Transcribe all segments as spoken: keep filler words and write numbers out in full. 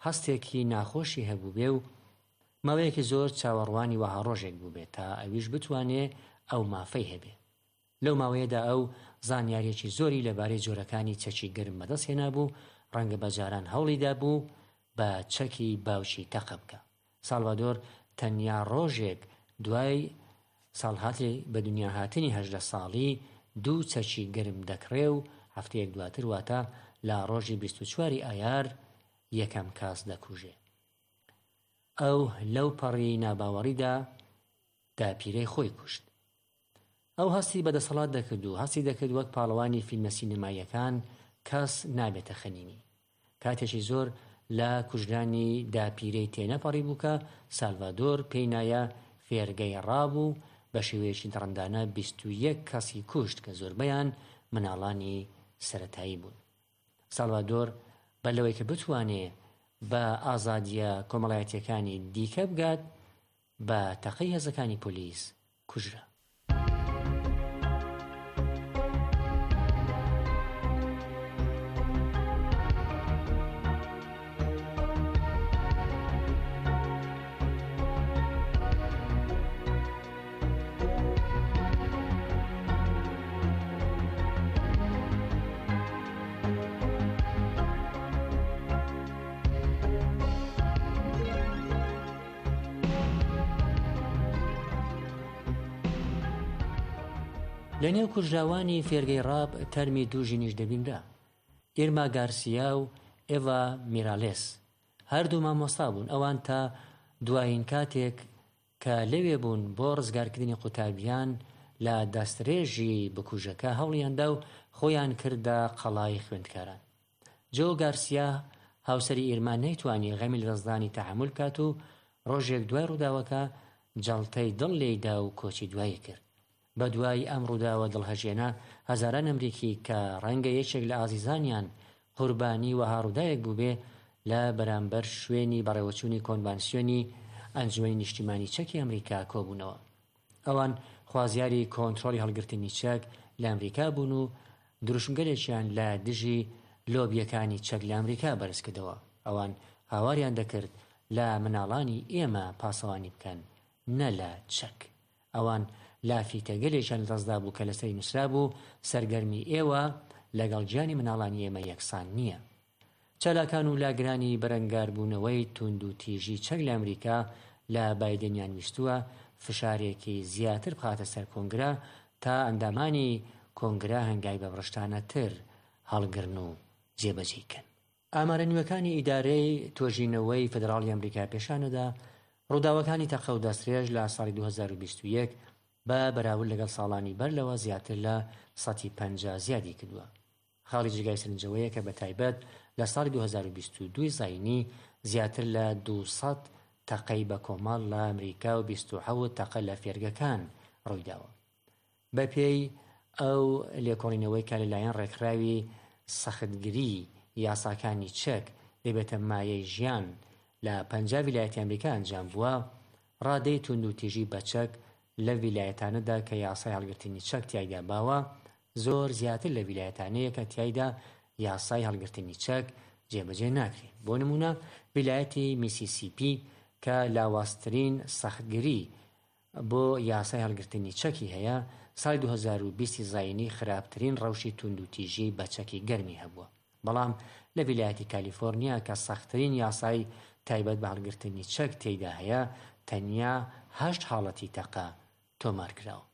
هەستێکی ناخۆشی هەبوو بێ و ماوەیەکی زۆر چاوەڕوانی وەها ڕۆژێک بوو بێت تا ئەویش بتوانێ ئەو مافەی هەبێ. لەو ماوەیەدا ئەو زانیاریەکی زۆری لەبارەی جۆرەکانی چەکی گرم بەدەست هێنا بوو، ڕەنگە بەجاران هەوڵیدا بوو بە چەکی باوکی تەقە بکە. سالڤادۆر تەنیا ڕۆژێک دوای ساڵهاتی بە دنیا هاتنی هەژدە ساڵی دوو چەکی گرم دەکڕێ و هەفتەیەک دواتر واتە لە ڕۆژی بیست و چواری ئایار یەکەم کاس دەکوژێ. ئەو لەو پەڕی ناباوەڕیدا داپیرەی خۆی کوشت. ئەو هەستی بەدەسەڵات دەکرد و هەستی دەکرد وەک پاڵەوانی فیلمە سینەماییەکان کەس نابێتە خەنینی. کاتێکی زۆر لە کوژرانی داپیرەی تێنەپەڕی بوو کە سالڤادۆر پێی نایە فێرگەی ڕابوو بە شێوەیەکی دڕندانە بیست و یەک کەسی کوشت کە زۆربەیان مناڵانی سەرەتایی بوون. سالڤادۆر بە لەوەی کە بتوانێ بە ئازادیە کۆمەڵایەتیەکانی دیکە بگات بە تەقەی هێزەکانی پۆلیس کوژرا. لە نێو کوژراوانی فێرگەی ڕاب تەرمی دوو ژینیش دەبینرا، ئێرما گارسیا و ئێڤا میرالێس. هەردوو مامۆستا بوون. ئەوان تا دوایین کاتێک کە لەوێ بوون بۆ ڕزگارکردنی قوتابیان لە دەسترێژی بکوژەکە هەوڵیاندا و خۆیان کردە قەڵای خوێندکاران. جۆ گارسیا هاوسەری ئێرما نەیتوانی غەمی لەدەستدانی تەحمل کات و ڕۆژێک دوای ڕووداوەکە جەڵتەی دڵ لێیدا و کۆچی دوایی کرد. بە دوای ئەم ڕووداوە دڵهەژێنە هەزاران ئەمریکی کە ڕەنگە یەکێک لە ئازیزانیان قوربانی وەها ڕووداوێک بوو بێ لە بەرامبەر شوێنی بەڕێوەچوونی کۆنڤانسیۆنی ئەنجومەنی نیشتیمانی چەکی ئەمریکا کۆبوونەوە. ئەوان خوازیاری کۆنتڕۆلی هەڵگرتنی چەک لە ئەمریکا بوون و دروشمگەلێکیان لە دژی لۆبیەکانی چەک لە ئەمریکا بەرز کردەوە. ئەوان هاواریان دەکرد لە مناڵانی ئێمە پاسەوانی بکەن، نە لە چەک. ئەوان لافیتەگەلێکیان دەستدا بوو کە لەسەری نووسرا بوو سەرگەرمی ئێوە لەگەڵ گیانی مناڵانی ئێمە یەکسان نییە. چالاکان و لاگرانی بەرەنگاربوونەوەی توند و تیژی چەک لە ئەمریکا لە بایدەنیان ویستووە فشارێکی زیاتر بخاتە سەر کۆنگرا تا ئەندامانی کۆنگرا هەنگای بەبڕشتانە تر هەڵگرن و جێبەجێکن. ئامارە نوێەکانی ئیدارەی تۆژینەوەی فەدراڵی ئەمریکا پێشانەدا ڕووداوەکانی تەقە و دەسترێژ لە ساڵی دوو هەزار و بیست و یەک بە بەراورد لەگەڵ ساڵانی بەر لەوە زیاتر لە سەد و پەنجا زیادی کردووە. خاڵی جگای سەرنجەوەیە کە بە تایبەت لە ساڵی دوو هەزار و بیست و دوو زاینی زیاتر لە دووسەد تەقەی بە کۆمەڵ لە ئەمریکا و بیست و حەوت تەقە لە فێرگەکان ڕوویداوە. بە پێی ئەو لێکۆڵینەوەی کە لەلایەن ڕێکخراوی سەختگیری یاساکانی چەک دەبێتە مایەی ژیان لە پەنجا ویلایەتی ئەمریکا ئەنجام بووە، ڕادەی توند و تیژی بە چەک لە ویلایەتانەدا کە یاسای هەڵگرتنی چەک تیایدا باوە زۆر زیاتر لە ویلایەتانەیە کە تیایدا یاسای هەڵگرتنی چەک جێبەجێ ناکرێت. بۆ نمونە ویلایەتی میسیسیپی کە لاواسترین سەختگیری بۆ یاسای هەڵگرتنی چەکی هەیە، ساڵی دوو هەزار و بیست زاینی خراپترین ڕەوشی توند و تیژی بە چەکی گەرمی هەبووە. بەڵام لە ویلایەتی کالیفۆرنیا کە سەختترین یاسای تایبەت بە هەڵگرتنی چەک تێیدا هەیە، تەنیا هەشت حاڵەتی تەقە تۆمار کراوە.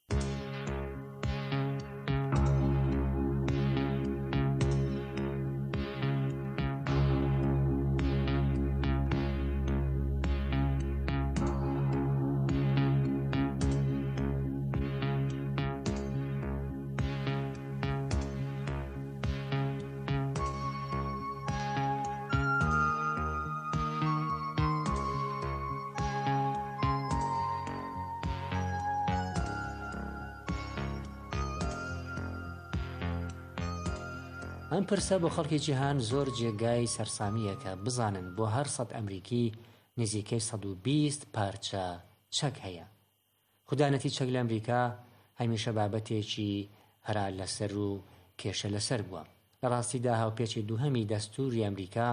ئەم پرسە بۆ خەڵکی جیهان زۆر جێگای سەرسامیە کە بزانن بۆ هەر سەد ئەمریکی نزیکەی سەد و بیست پارچە چەک هەیە. خوددانەتی چەک لە ئەمریکا هەمیشە بابەتێکی هەرا لەسەر و کێشە لەسەر بووە. لە ڕاستیدا هاوپێچی دووهەمی دەستوری ئەمریکا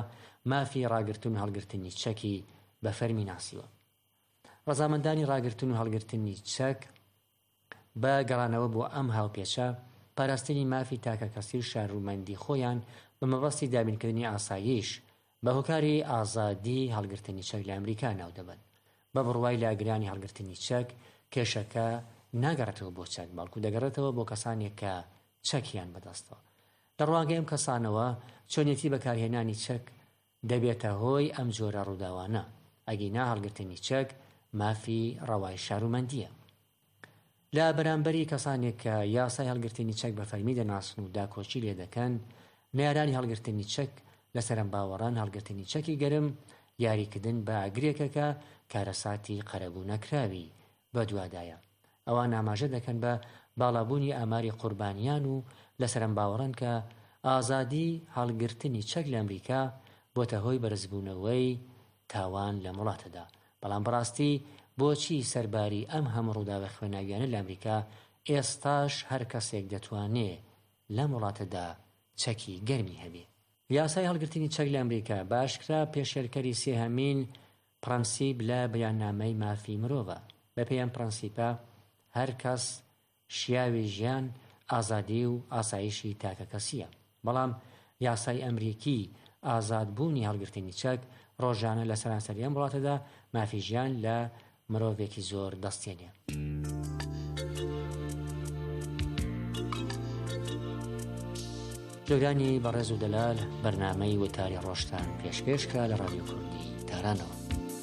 مافی ڕاگرتن و هەڵگرتنی چەکی بە فەرمی ناسیوە. ڕەزامەندانی ڕاگرتن و هەڵگرتنی چەک بە گەڕانەوە بۆ ئەم هاوپێچە پاراستنی مافی تاکە کەسی و شارڕوومەندی خۆیان بە مەبەستی دابینکردنی ئاسایش بە هۆکاری ئازادی هەڵگرتنی چەک لە ئەمریکا ناو دەبن. بە بڕوای لاگرانی هەڵگرتنی چەک کێشەکە ناگەڕێتەوە بۆ چەک، بەڵکو دەگەڕێتەوە بۆ کەسانێک کە چەکیان بەدەستەوە. دەڕواگەی ئەم کەسانەوە چۆنیەتی بەکارهێنانی چەک دەبێتە هۆی ئەم جۆرە ڕووداوانە. ئەگەینا هەڵگرتنی چەک مافی ڕەوای شارڕوومەندیە. لە بەرامبەری کەسانێک کە یاسای هەڵگرتنی چەک بە فەرمی دەناسن و داکۆچی لێ دەکەن، نێرانی هەڵگرتنی چەک لە سەرم باوەڕان هەڵگرتنی چەکی گەرم یاریکردن بە ئاگرێکەکە کارەساتی قەرەبوو نەکراوی بە دووادایە. ئەوان ئاماژە دەکەن بە باڵابوونی ئاماری قوربانیان و لە سەرم باوەڕان کە ئازادی هەڵگرتنی چەک لە ئەمریکا بۆتە هۆی بەرزبوونەوەی تاوان لە وڵاتەدا. بەڵام بەڕاستی بۆچی سەرباری ئەم هەموو ڕووداوە خوێناویانە لە ئەمریکا ئێستاش هەر کەسێک دەتوانێت لەم وڵاتەدا چەکی گەرمی هەبێ؟ یاسای هەڵگرتنی چەک لە ئەمریکا باشکرا پێشێرکەری سێهەمین پرەنسیپ لە بەیاننامەی مافی مرۆڤە. بەپێی ئەم پرەنسیپە هەر کەس شیاوی ژیان، ئازادی و ئاسایشی تاکە کەسیە. بەڵام یاسای ئەمریکی ئازادبوونی هەڵگرتنی چەک ڕۆژانە لە سەرانسەری ئەم وڵاتەدا مافی ژیان لە مرۆڤێکی زۆر دەستێنێ. جۆگرانی بەڕێز و دەلال بەرنامەی وتاری ڕۆژتان پێشکەشکە لە ڕادیۆ کوردی تارانەوە.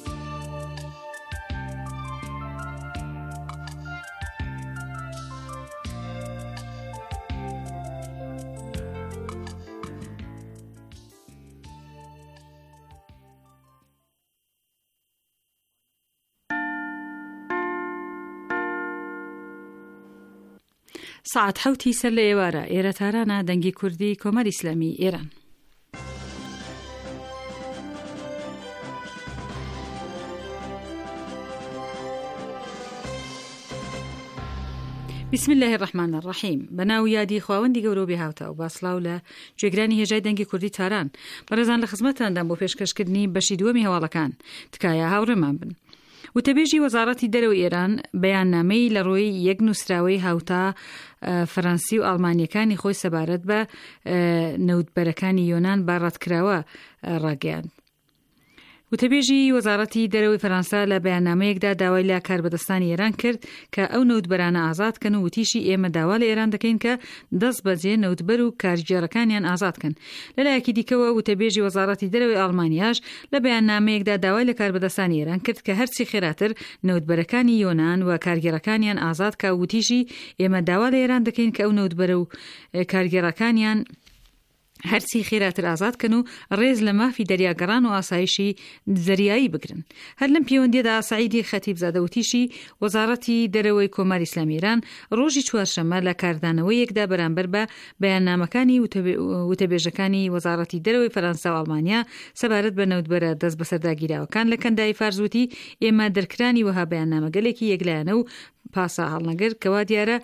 ساعت حوتی سەر لە ئێوارە ئێرە تارانە دەنگی کوردی کۆمەری ئیسلامی ئێران. بسم الله الرحمن الرحیم. بەناو یادی خواوەندی گەورە و بێهاوتە و باسڵاو لە گوێگرانی هێژای دەنگی کوردی تاران. بەڕێزان لە خزمەتتاندان بۆ پێشکەشکردنی بەشی دووەمی هەواڵەکان تکایە هاوڕێمان بن. وتەبێژی وەزارەتی دەرەوەی ئێران بەیاننامەی لە ڕۆی یەک نووسراوەی هاوتا فەڕەنسی و ئەڵمانیەکانی خۆی سەبارەت بە نەوتبەرەکانی یۆنان باڕاتکراوە ڕاگەیاند. وتەبێژی وەزارەتی دەرەوەی فەرەنسا لە بەیاننامەیەکدا داوای لە کاربەدەستانی ئێران کرد کە ئەو نەوتبەرانە ئازادکەن و وتیشی ئێمە داوا لە ئێران دەکەین کە دەست بەجێ نەوتبەر و کارگێڕەکانیان ئازادکەن. لەلایەکی دیکەوە وتەبێژی وەزارەتی دەرەوەی ئەڵمانیاش لە بەیاننامەیەکدا داوای لە کاربەدەستانی ئێران کرد کە هەرچی خێراتر نەوتبەرەکانی یۆنان و کارگێڕەکانیان ئازاد کە وتیشی ئێمە داوا لە ئێران دەکەین کە ئەو نەوتبەرە و کارگێڕەکانیان هەرچی خێراتر ئازادکەن و ڕێز لە مافی دەریاگەڕان و ئاسایشی زەریایی بگرن. هەر لەم پەیوەندیەدا سەعیدی خەتیبزادە وتیشی وەزارەتی دەرەوەی کۆمەری ئیسلامی ئێران ڕۆژی چوارشەممە لە کاردانەوەیەکدا بەرامبەر بە بەیاننامەکانی وتەبێژەکانی وەزارەتی دەرەوەی فەرەنسا و ئەڵمانیا سەبارەت بە نەوتبەرە دەست بەسەرداگیراوەکان لە کەندای فارزوتی ئێمە دەرکرانی وەها بەیاننامەگەلێکی یەکلایەنە و پاسا هەڵنەگەر کەوا دیارە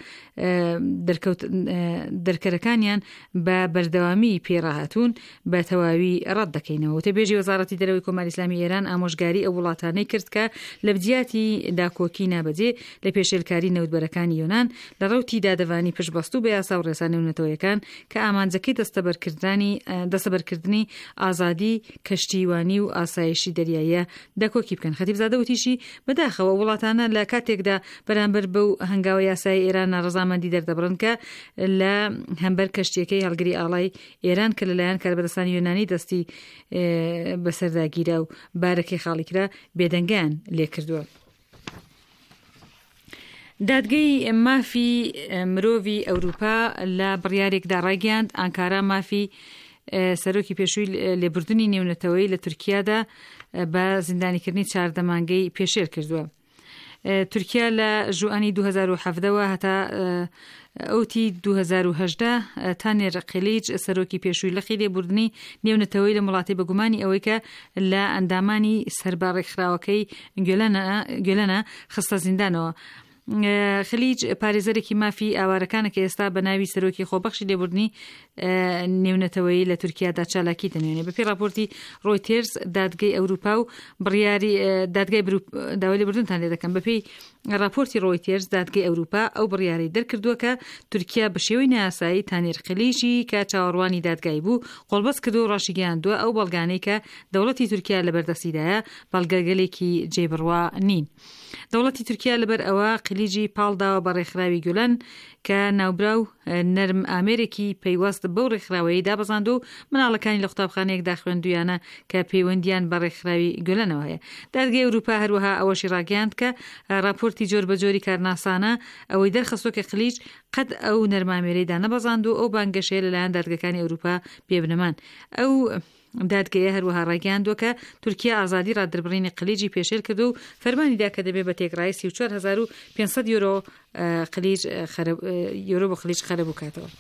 دەرکەرەکانیان بە بەردەوامی پێڕاهاتوون بە تەواوی ڕەت دەکەینەوە. وتەبێژی وەزارەتی دەرەوەی کۆمەری ئیسلامی ئێران ئامۆژگاری ئەو وڵاتانەی کرد کە لە بجیاتی داکۆکی نابەجێ لە پێشێلکاری نەوتبەرەکانی یۆنان لە ڕەوتی دادەوانی پشتبەست و بە یاسا و ڕێسا نێونەتەوەیەکان کە ئامانجەکەی دەستەبەرکردنی ئازادی کەشتیوانی و ئاسایشی دەریاییە داکۆکی بکەن. خەتیبزادە وتیشی بەداخەوە وڵاتانە لە کاتێکدا بەرامبەر بەو هەنگاوە یاسای ئێران ڕەزامەندی دەردەبڕن کە لە هەمبەر کەشتیەکەی هەڵگری ئاڵای ئێران کە لەلایەن کاربەدەستانی یۆنانی دەستی بەسەرداگیرا و بارەکەی خاڵیکرا بێدەنگیان لێ کردووە. دادگەی مافی مرۆڤی ئەوروپا لە بڕیارێکدا ڕاگەیاند ئانکارا مافی سەرۆکی پێشووی لێبوردنی نێونەتەوەی لە تورکیادا بە زیندانیکردنی چاردە مانگەی پێشێر کردووە. تورکیا لە ژوئانی دوو هەزار و حەڤدەوە هەتا ئەوتی دوو هەزار و هەژدە تانێر قلیج سەرۆکی پێشووی لەخی لێبوردنی نێونەتەوەی لە وڵاتی بەگومانی ئەوەی کە لە ئەندامانی سەرباڕێکخراوەکەی گوێلەنە خستە زیندانەوە. خلیج پارێزەرێکی مافی ئاوارەکانە کە ئێستا بە ناوی سەرۆکی خۆبەخشی لێبوردنی نێونەتەوەی لە تورکیادا چالاکی دەنوێنێ. بەپێی راپۆرتی ڕۆیتێرز دادگای ئەوروپا و بڕیاری دادگای داوای لێبوردنتان لێ دەکەم. بەپێی راپۆرتی ڕۆیتێرز دادگای ئەوروپا ئەو بڕیاری دەرکردووە کە تورکیا بە شێوەی نایاسایی تانێر خلیژی کە چاوەڕوانی دادگای بوو قۆڵبەست کردو و ڕاشیگەیاندووە ئەو بەڵگانەی کە دەوڵەتی تورکیا لە بەردەستیدایە بەڵگەگەلێکی جێبڕوا نین. دەوڵەتی تورکیا لەبەر ئەوە قلیجی پاڵداوە بە ڕێکخراوی گولەن کە ناوبراو نەرم ئامێرێکی پەیوەست بەو ڕێکخراوەیە دابەزاند و مناڵەکانی لە قوتابخانەیەکدا خوێندویانە کە پەیوەندیان بە ڕێکخراوی گولەنەوە هەیە. دادگای ئەوروپا هەروەها ئەوەشی ڕاگەیاند کە راپۆرتی جۆر بەجۆری کارناسانە ئەوەی دەرخستۆ کە قلیج قەت ئەو نەرم ئامێرەیدا نەبەزاند و ئەو بانگەشەیە لەلایەن دادگەکانی ئەوروپا پێبنەمان. ئەو دادگەیە هەروەها ڕاگەیاندووە کە تورکیا ئازادی ڕادربڕینی قلیجی پێشێل کردو و فەرمانیدا کە دەبێت بە تێکڕای سی و چوار هەزار و پێنجسەد یۆرۆ قلیج یۆرۆ بۆ قلیج خەرە بکاتەوە.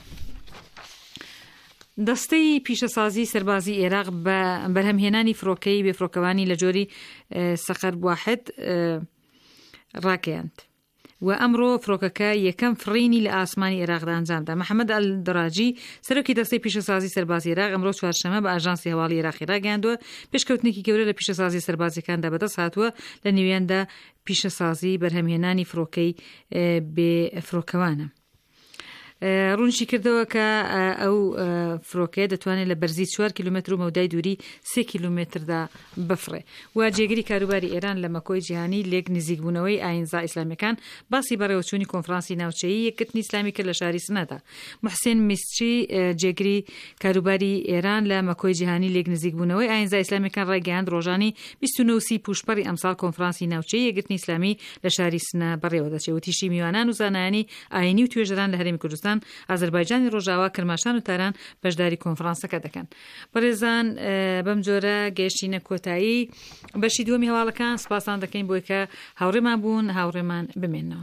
دەستەی پیشەسازی سەربازی عێراق بە بەرهەمهێنانی فڕۆکەی بێفڕۆکەوانی لە جۆری سەقەر واحد ڕاگەیاند و ئەمڕۆ فڕۆکەکە یەکەم فڕینی لە ئاسمانی عێراقدا ئەنجامدا. محەممەد ئەلدراجی سەرۆکی دەستەی پیشەسازی سەربازی عێراق ئەمڕۆ چوارشەمە بە ئاژانسی هەواڵی عێراقی ڕاگەیاندووە پێشکەوتنێکی گەورە لە پیشەسازی سەربازیەکاندا بەدەست هاتووە لە نێویاندا پیشەسازی بەرهەمهێنانی فڕۆکەی بێفڕۆکەوانە. ڕوونشی کردەوە کە ئەو فڕۆکەیە دەتوانێت لە بەرزی چوار کیلومتر و مەودای دووری سێ کیلومتردا بفڕێ. و جێگیری کاروباری ئێران لە مەکۆی جیهانی لێک نزیکبوونەوەی ئاینزا ئیسلامیەکان باسی بەڕێوەچوونی کۆنفرانسی ناوچەیی یەکگرتنی ئیسلامی کرد لە شاری سنەدا. محسین میسچی جێگیری کاروباری ئێران لە مەکۆی جیهانی لێک نزیکبوونەوەی ئاینزا ئیسلامیەکان ڕاگەیاند ڕۆژانی بیست و نۆ پوشپەڕی ئەمساڵ کۆنفرانسی ناوچەیی یەکگرتنی ئیسلامی لە شاری سنە بەڕێوە دەچێت و تیشی میوانان و زانایانی ئاینی و توێژەران لە هەرێمی کوردستان ئازەربایجانی ڕۆژاوا کرماشان و تاران بەشداری کۆنفرانسەکە دەکەن. بەڕێزان بەم جۆرە گەیشتینە کۆتایی بەشی دووەمی هەواڵەکان سپاسان دەکەین بۆی کە هاوڕێمان بوون هاوڕێمان بمێنەوە.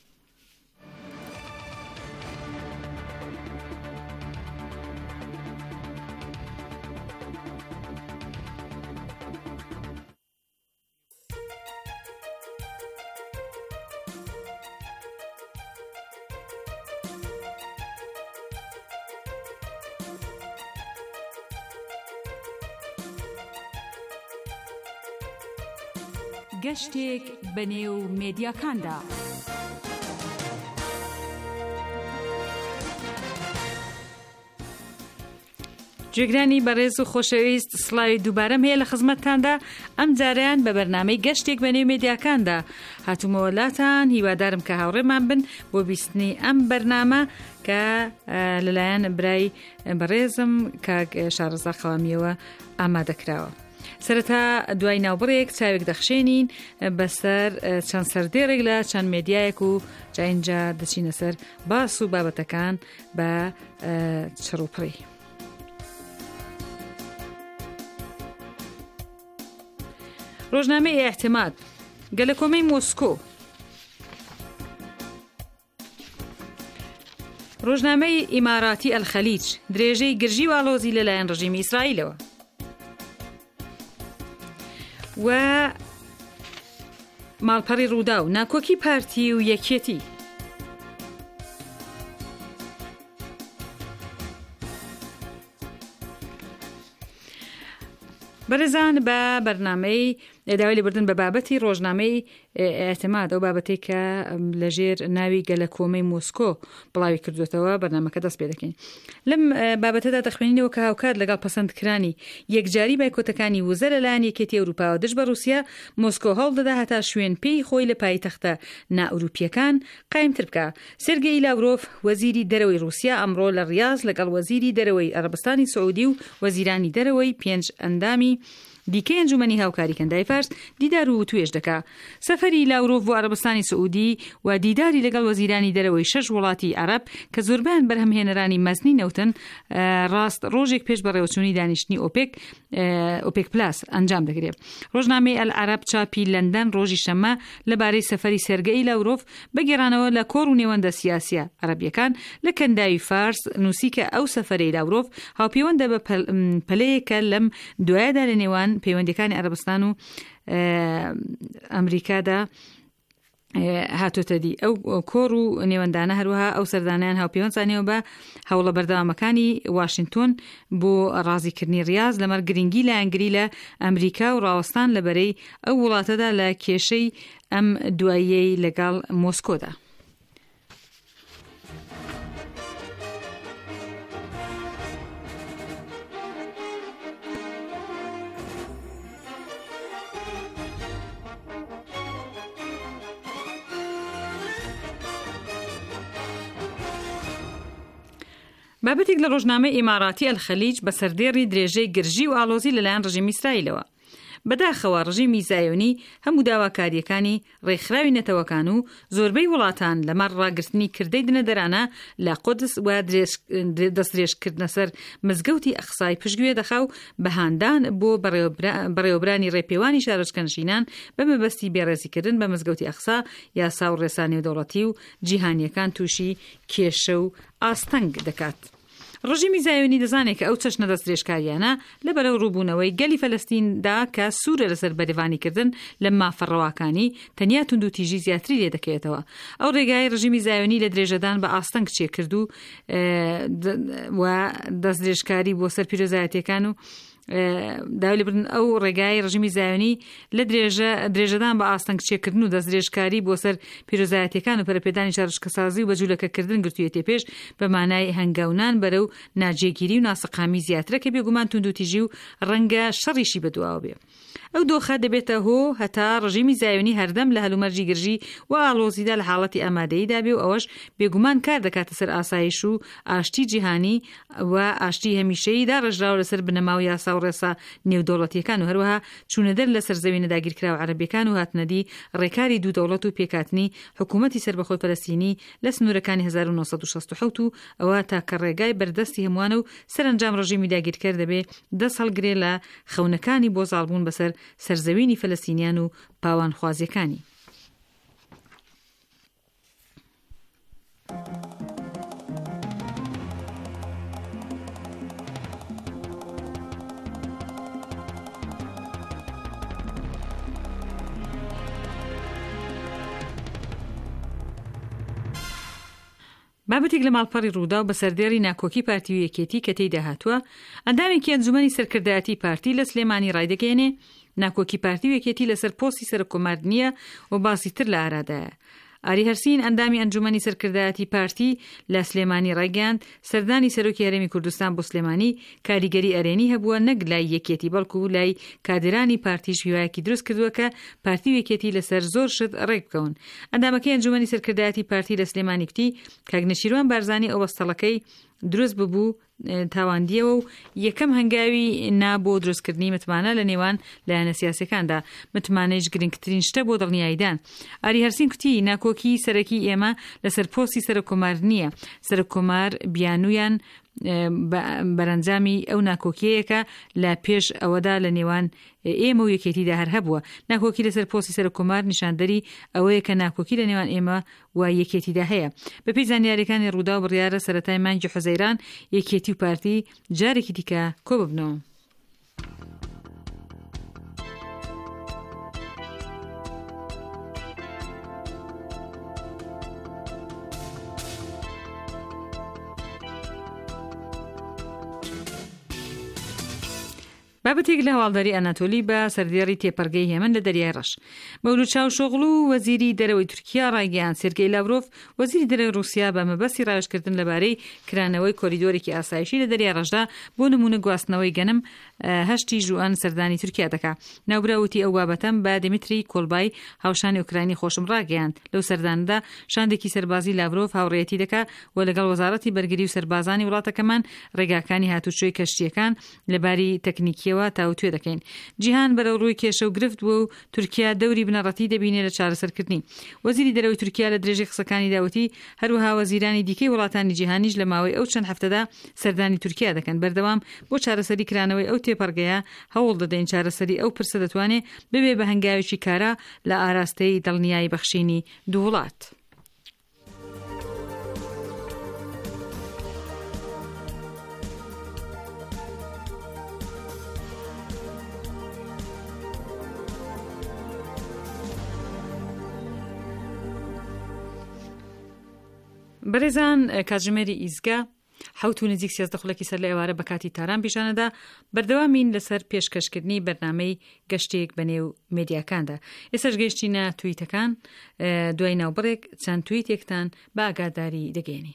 گەشتێک بەنێو مێدیاکاندا. جێگرانی بەڕێز و خۆشەویست سڵاوی دووبارەم هەیە لە خزمەتتاندا. ئەم جاریان بە بەرنامەی گەشتێک بەنێو مێدیاکاندا هاتوومەوەلاتان هیوادارم کە هاوڕێمان بن بۆ بیستنی ئەم بەرنامە کە لەلایەن برای بەڕێزم کاک شارەزا قەوامیەوە ئامادەکراوە. سەرەتا دوای ناوبڕێک چاوێک دەخشێنین بەسەر چەند سەردێڕێک لە چەند مێدیایەک و جاینجا دەچینە سەر باس و بابەتەکان بە چڕوپڕی. ڕۆژنامەی ئیعتیماد گەلە کۆمەی مۆسکۆ. ڕۆژنامەی ئیماراتی ئەلخەلیج درێژەی گرژی واڵۆزی لەلایەن ڕژیمی ئیسرائیلەوە. و ماڵپەڕی ڕوودا و ناکۆکی پارتی و یەکێتی. بەرەزان بە بەرنامەی داوای لێبوردن بە بابەتی ڕۆژنامەی ئیعتیماد ئەو بابەتەی کە لەژێر ناوی گەلە کۆمەی مۆسکۆ بڵاوی کردوێتەوە بەرنامەکە دەست پێ دەکەین. لەم بابەتەدا دەخوێنینەوە کە هاوکات لەگەڵ پەسەندکرانی یەکجاری بایکۆتەکانی وزە لەلایەن یەکێتی ئەوروپا و دژ بە رووسیا مۆسکۆ هەوڵ دەدا هەتا شوێن پێی خۆی لە پایتەختە نائوروپیەکان قایمتر بکە. سێرگێی لاڤرۆڤ وەزیری دەرەوەی رووسیا ئەمڕۆ لە ڕیاض لەگەڵ وەزیری دەرەوەی عەرەبستانی سعودی و وەزیرانی دەرەوەی پێنج ئەندامی دیکەی ئەنجومەنی هاوکاری کەندای فارس دیدار و توێژ دەکا. سەفەری لاڤرۆڤ بۆ عەرەبستانی سعودی و دیداری لەگەڵ وەزیرانی دەرەوەی شەش وڵاتی عەرەب کە زۆربیان بەرهەمهێنەرانی مەزنی نەوتن ڕاست ڕۆژێک پێش بەڕێوەچوونی دانیشتنی ئۆپێک ئۆپێک پلاس ئەنجام دەگرێت. ڕۆژنامەی ئەلعەرەب چاپی لەندەن ڕۆژی شەممە لەبارەی سەفەری سێرگەی لاڤرۆڤ بەگێڕانەوە لە کۆڕ و نێوەندە سیاسیە عەرەبیەکان لە کەنداوی فارس نووسی کە ئەو سەفەرەی لاڤرۆڤ هاوپەیوەندە بە پەلەیەکە لەم دوایەدا لە نێوان پەیوەندیەکانی عەرەبستان و ئەمریکادا هاتوتە دی ئەو کۆڕ و نێوەندانە هەروەها ئەو سەردانیان هاوپەیوەندسانەوە بە هەوڵە بەردەوامەکانی واشنگتن بۆ ڕازیکردنی ریاض لەمەر گرنگی لایەنگری لە ئەمریکا و ڕاوەستان لەبەرەی ئەو وڵاتەدا لە کێشەی ئەم دواییەی لەگەڵ مۆسکۆدا. بابەتێک لە ڕۆژنامەی ئیماراتی ئەلخەلیج بە سەردێڕی درێژەی گرژی و ئالۆزی لەلایەن ڕژیمی ئیسرائیلەوە. بەداخەوە ڕژیمی زایۆنی هەموو داواکاریەکانی ڕێکخراوی نەتەوەکان و زۆربەی وڵاتان لەمەڕ ڕاگررتنی کردەی دنەدەرانە لە قودس و دەستدرێژکردنە سەر مزگەوتی ئەقسای پشتگوێ دەخا و بەهاندان بۆ بەڕێوەبرانی ڕێپێوانی شارۆچکەنشینان بە مەبەستی بێڕێزیکردن بە مزگەوتی ئەقسا یاسا و ڕێسانی و دەوڵەتی و جیهانیەکان تووشی کێشە و ئاستەنگ دەکات. ڕژیمی زایۆنی دەزانێت کە ئەو چەشنە دەستدرێژکاریانە لەبەرەو ڕووبوونەوەی گەلی فەلەستیندا کە سوورە لەسەر بەریڤانیکردن لە مافەڕەواکانی تەنیا تونند و تیژی زیاتری لێ دەکەوێتەوە. ئەو ڕێگای ڕژیمی زایۆنی لە درێژەدان بە ئاستەنگ چێ کرد و دەستدرێژکاری بۆ سەر پیرۆزایەتیەکان و داوای لێبردن ئەو ڕێگای ڕژیمی زایۆنی لە درێژەدان بە ئاستەنگ چێکردن و دەستدرێژکاری بۆ سەر پیرۆزایەتیەکان و پەرەپێدانی شارۆچکەسازی و بەجوولەکەکردن گرتوویەتێ پێش بە مانای هەنگاونان بەرەو ناجێگیری و ناسەقامی زیاترە کە بێگومان تونند و تیژی و ڕەنگە شەڕیشی بەدواوە بێ. ئەو دۆخە دەبێتە هۆ هەتا ڕژیمی زایۆنی هەردەم لە هەلومەرجی گرژی و ئالۆزیدا لە حاڵەتی ئامادەییدا بێ و ئەوەش بێگومان کار دەکاتە سەر ئاسایش و ئاشتی جیهانی و ئاشتی هەمیشەییدا ڕژراوە لەسەر بنەما و یاسا و ڕێسا نێودەوڵەتیەکان و هەروەها چوونەدەر لە سەرزەوی نەداگیرکراوە عەرەبیەکان و هاتنەدی ڕێکاری دوو دەوڵەت و پێکاتنی حکوومەتی سەربەخۆی فەلەستینی لە سنوورەکانی هەزار و نۆ سەد و شەست و حەوت و ئەوە تاکە ڕێگای بەردەستی هەمووانە و سەرنجام ڕژیمی داگیرکەر دەبێ دەست هەڵگرێ لە خەونەکانی بۆ زاڵبوون بەسەر سەرزەوینی فەلەستینیان و پاوانخوازیەکانی. بابەتێک لە ماڵپەڕی ڕوودا و بە سەردێڕی ناکۆکی پارتی و یەکێتی کە تێیدا هاتووە ئەندامێکی ئەنجومەنی سەرکردایەتی پارتی لە سلێمانی ڕایدەگەێنێ ناکۆکی پارتی و یەکێتی لەسەر پۆستی سەرکۆماردنیە و باسی تر لە ئارادایە. ئاری هەرسین ئەندامی ئەنجومەنی سەرکردایەتی پارتی لە سلێمانی ڕایگەاند سەردانی سەرۆکی هەرێمی کوردستان بۆ سلێمانی کاریگەری ئەرێنی هەبووە نەک لای یەکێتی بەڵکو و لای کادرانی پارتیش هیوایەکی دروست کردووە کە پارتی و یەکێتی لەسەر زۆر شت ڕێک بکەون. ئەندامەکەی ئەنجومەنی سەرکردایەتی پارتی لە سلێمانی کوتی کاک نەشیروان بارزانی ئەو وەستەڵەکەی دروست ببوو تاواندیەوە و یەکەم هەنگاوی نا بۆ دروستکردنی متمانە لە نێوان لایەنە سیاسەکاندا متمانەیش گرنگترین شتە بۆ دڵنیاییدان. ئاری هەرسین کوتی ناکۆکی سەرەکی ئێمە لەسەر پۆستی سەرکۆماردنیە سەرکۆمار بیانویان بەرەنجامی ئەو ناکۆکیەکە لە پێش ئەوەدا لە نێوان ئێمە و یەکێتیدا هەر هەبووە. ناکۆکی لەسەر پۆستی سەرکۆمار نیشاندەری ئەوەیە کە ناکۆکی لە نێوان ئێمە و یەکێتیدا هەیە. بەپێی زانیاریەکانی ڕوودا و بڕیارە سەرەتای مانگی حوزەیران یەکێتی و پارتی جارێکی دیکە کۆ ببنەوە. بابەتێک لە هەواڵداری ئەناتۆلی بە سەردێڕی تێپەڕگەی هێمن لە دەریای ڕەش. مەولود چاوشۆغڵو و وەزیری دەرەوەی تورکیا ڕایگەیاند سێرگەی لاڤرۆڤ وەزیری دەرەوەی رووسیا بە مەبەستی ڕایشکردن لەبارەی کرانەوەی کۆریدۆرێکی ئاسایشی لە دەریای ڕەشدا بۆ نمونە گواستنەوەی گەنم هەشتی ژوئان سەردانی تورکیا دەکا. ناوبراوتی ئەو بابەتەم بە دمیتری کۆلبای هاوشانی ئوکراینی خۆشم ڕاگەیاند. لەو سەرداندا شاندێکی سەربازی لاڤرۆڤ هاوڕێیەتی دەکا و لەگەڵ وەزارەتی بەرگری و سەربازانی وڵاتەکەمان ڕێگاکانی هاتوچۆی کەشتیەکان لەباری تەکنیکیەوە تاوتوێ دەکەین. جیهان بەرەو ڕووی کێشە و گرفت بوو و تورکیا دەوری بنەڕەتی دەبینێ لە چارەسەرکردنی. وەزیری دەرەوەی تورکیا لە درێژەی قسەکانی داوتی هەروەها وەزیرانی دیکەی وڵاتانی جیهانیش لە ماوەی ئەو چەند هەفتەدا سەردانی تورکیا دەکەن. بەردەوام بۆ چارەسەری کرانەوەی ئەو تێپەڕگەیە هەوڵ دەدەین چارەسەری ئەو پرسە دەتوانێت ببێ بە هەنگاوێکی کارا لە ئاراستەی دڵنیایی بەخشینی دوو وڵات. بەڕێزان کاتژمێری ئیزگا حوت و نزیک سیازدە خولەکی سەر لە ئێوارە بە کاتی تاران پیشانەدا بەردەوامین لەسەر پێشکەشکردنی بەرنامەی گەشتێک بەنێو مێدیاکاندا. ئێستاش گەیشتینە تویتەکان، دوای ناوبڕێک چەند تویتێکتان بە ئاگاداری دەگەێنین.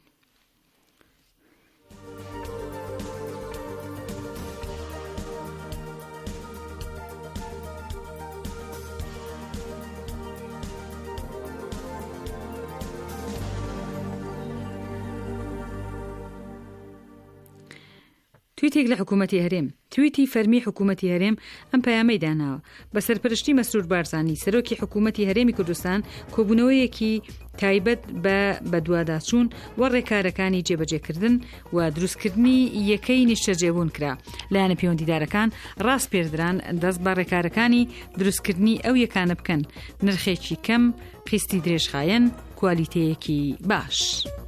تویتێک لە حکوومەتی هەرێم، تویتی فەرمی حکوومەتی هەرێم ئەم پەیامەی داناوە بە سەرپەرشتی مەسرور بارزانی سەرۆکی حکوومەتی هەرێمی کوردستان کۆبوونەوەیەکی تایبەت بە بەدواداچوون و ڕێکارەکانی جێبەجێکردن و دروستکردنی یەکەی نیشتەجێبوون کرا. لایەنە پەیوەندیدارەکان ڕاست پێدران دەست بە ڕێکارەکانی دروستکردنی ئەو یەکانە بکەن، نرخێکی کەم، قیستی درێژخایەن، کوالیتەیەکی باش.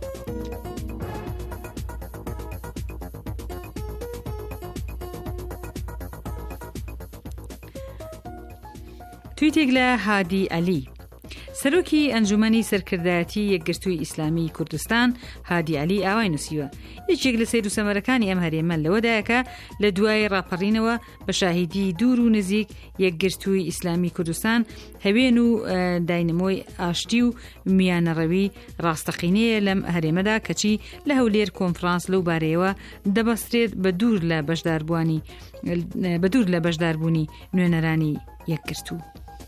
تویتێک لە هادی عەلی، سەرۆکی ئەنجومەنی سەرکردایەتی یەکگرتووی ئیسلامی کوردستان هادی عەلی ئاوای نووسیوە. یەکێک لە سەیر و سەمەرەکانی ئەم هەرێمە لەوەدایەکە لە دوای ڕاپەڕینەوە بە شاهیدی دوور و نزیک یەکگرتووی ئیسلامی کوردستان هەوێن و داینمۆی ئاشتی و میانەڕەوی ڕاستەقینەیە لەم هەرێمەدا کەچی لە هەولێر کۆنفرانس لەو بارەیەوە دەبەسترێت بە دوور لە بەشداربوونی بە دوور لە بەشداربوونی نوێنەرانی یەکگرتوو.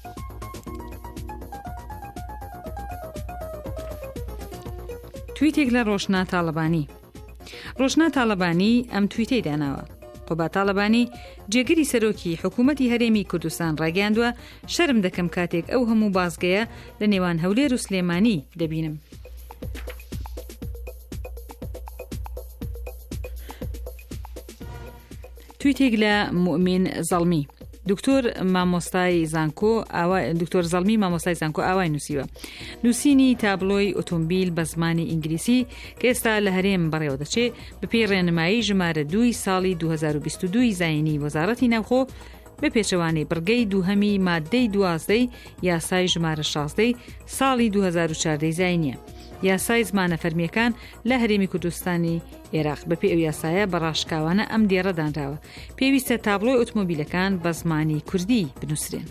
تویتێک لە ڕۆشنا تاڵەبانی، ڕۆشنا تاڵەبانی ئەم تویتەی داناوە: قۆبا تاڵەبانی جێگیری سەرۆکی حکوومەتی هەرێمی کوردستان ڕاگەاندووە شەرم دەکەم کاتێک ئەو هەموو بازگەیە لە نێوان هەولێر و سلێمانی دەبینم. تویتێک لە مومین زەڵمی، دکتۆر مامۆستای زانکۆ دکتۆر زەڵمی مامۆستای زانکۆ ئاوای نووسیوە. نووسینی تابلۆی ئۆتۆمبیل بە زمانی ئینگلیسی کە ئێستا لە هەرێم بەڕێوە دەچێت بەپێی ڕێنمایی ژمارە دووی ساڵی دوو هەزار و بیست و دوو زاینی وەزارەتی ناوخۆ بە پێچەوانەی بڕگەی دووهەمی مادەی دوازدەی یاسای ژمارە شازدەی ساڵی دوو هەزار و چواردە زاینیە. یاسای زمانە فەرمیەکان لە هەرێمی کوردستانی عێراق بەپێی ئەو یاسایە بەڕاشکاوانە ئەم دێڕە دانراوە پێویستە تابلۆی ئۆتۆمۆبیلەکان بە زمانی کوردی بنووسرێن.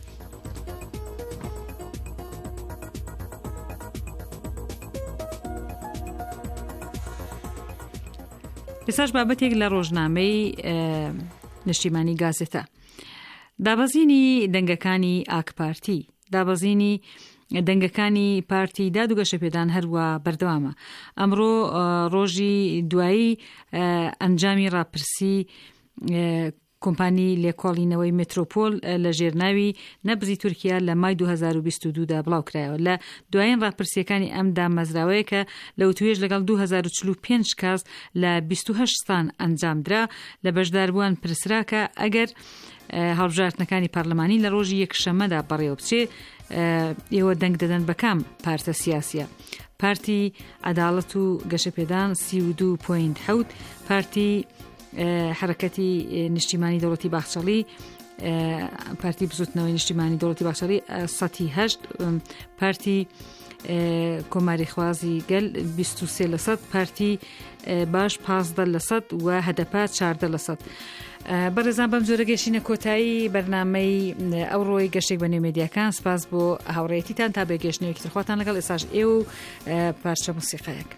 ئێستاش بابەتێک لە ڕۆژنامەی نیشتیمانی گازێتە. دابەزینی دەنگەکانی ئاکپارتی، دابەزینی دەنگەکانی پارتی داد و گەشەپێدان هەروە بەردەوامە. ئەمڕۆ ڕۆژی دوایی ئەنجامی ڕاپرسی کۆمپانی لێکۆڵینەوەی مترۆپۆل لە ژێرناوی نەبزی تورکیا لە مای دوو هەزار و بیست و دوو دا بڵاو کرایەوە. لە دوایین ڕاپرسیەکانی ئەم دامەزراوەیە کە لە وتوێژ لەگەڵ دوو هەزار و چل و پێنج کاس لە بیست و هەشت ستان ئەنجامدرا لە بەشداربووان پرسراکە ئەگەر هەڵبژاردنەکانی پەرلەمانی لە ڕۆژی یەکشەممەدا بەڕێوە بچێ ئێوە دەنگ دەدەن بە کام پارتە سیاسیە. پارتی عەداڵەت و گەشەپێدان سی و دوو پۆینت حەوت، پارتی حرەکەتی نیشتیمانی دەوڵەتی باخچەڵی، پارتی بزوتنەوەی نیشتیمانی دەوڵەتی باخچەڵی سەتی هەشت، پارتی کۆماری خوازی گەل بیست و سێ لە سەد، پارتی باش پازدە لە سەد و هەدەپا چاردە لە سەد. بەڕێزان بەم جۆرە گەشتینە کۆتایی بەرنامەی ئەو ڕۆی گەشتێک بە نێو مێدیاکان. سپاس بۆ هاوڕێیەتیتان تا بێگەشتنەوەیەکی ترخواتان لەگەڵ. ئێستاش ئێوە و پارچە موسیقەیەک.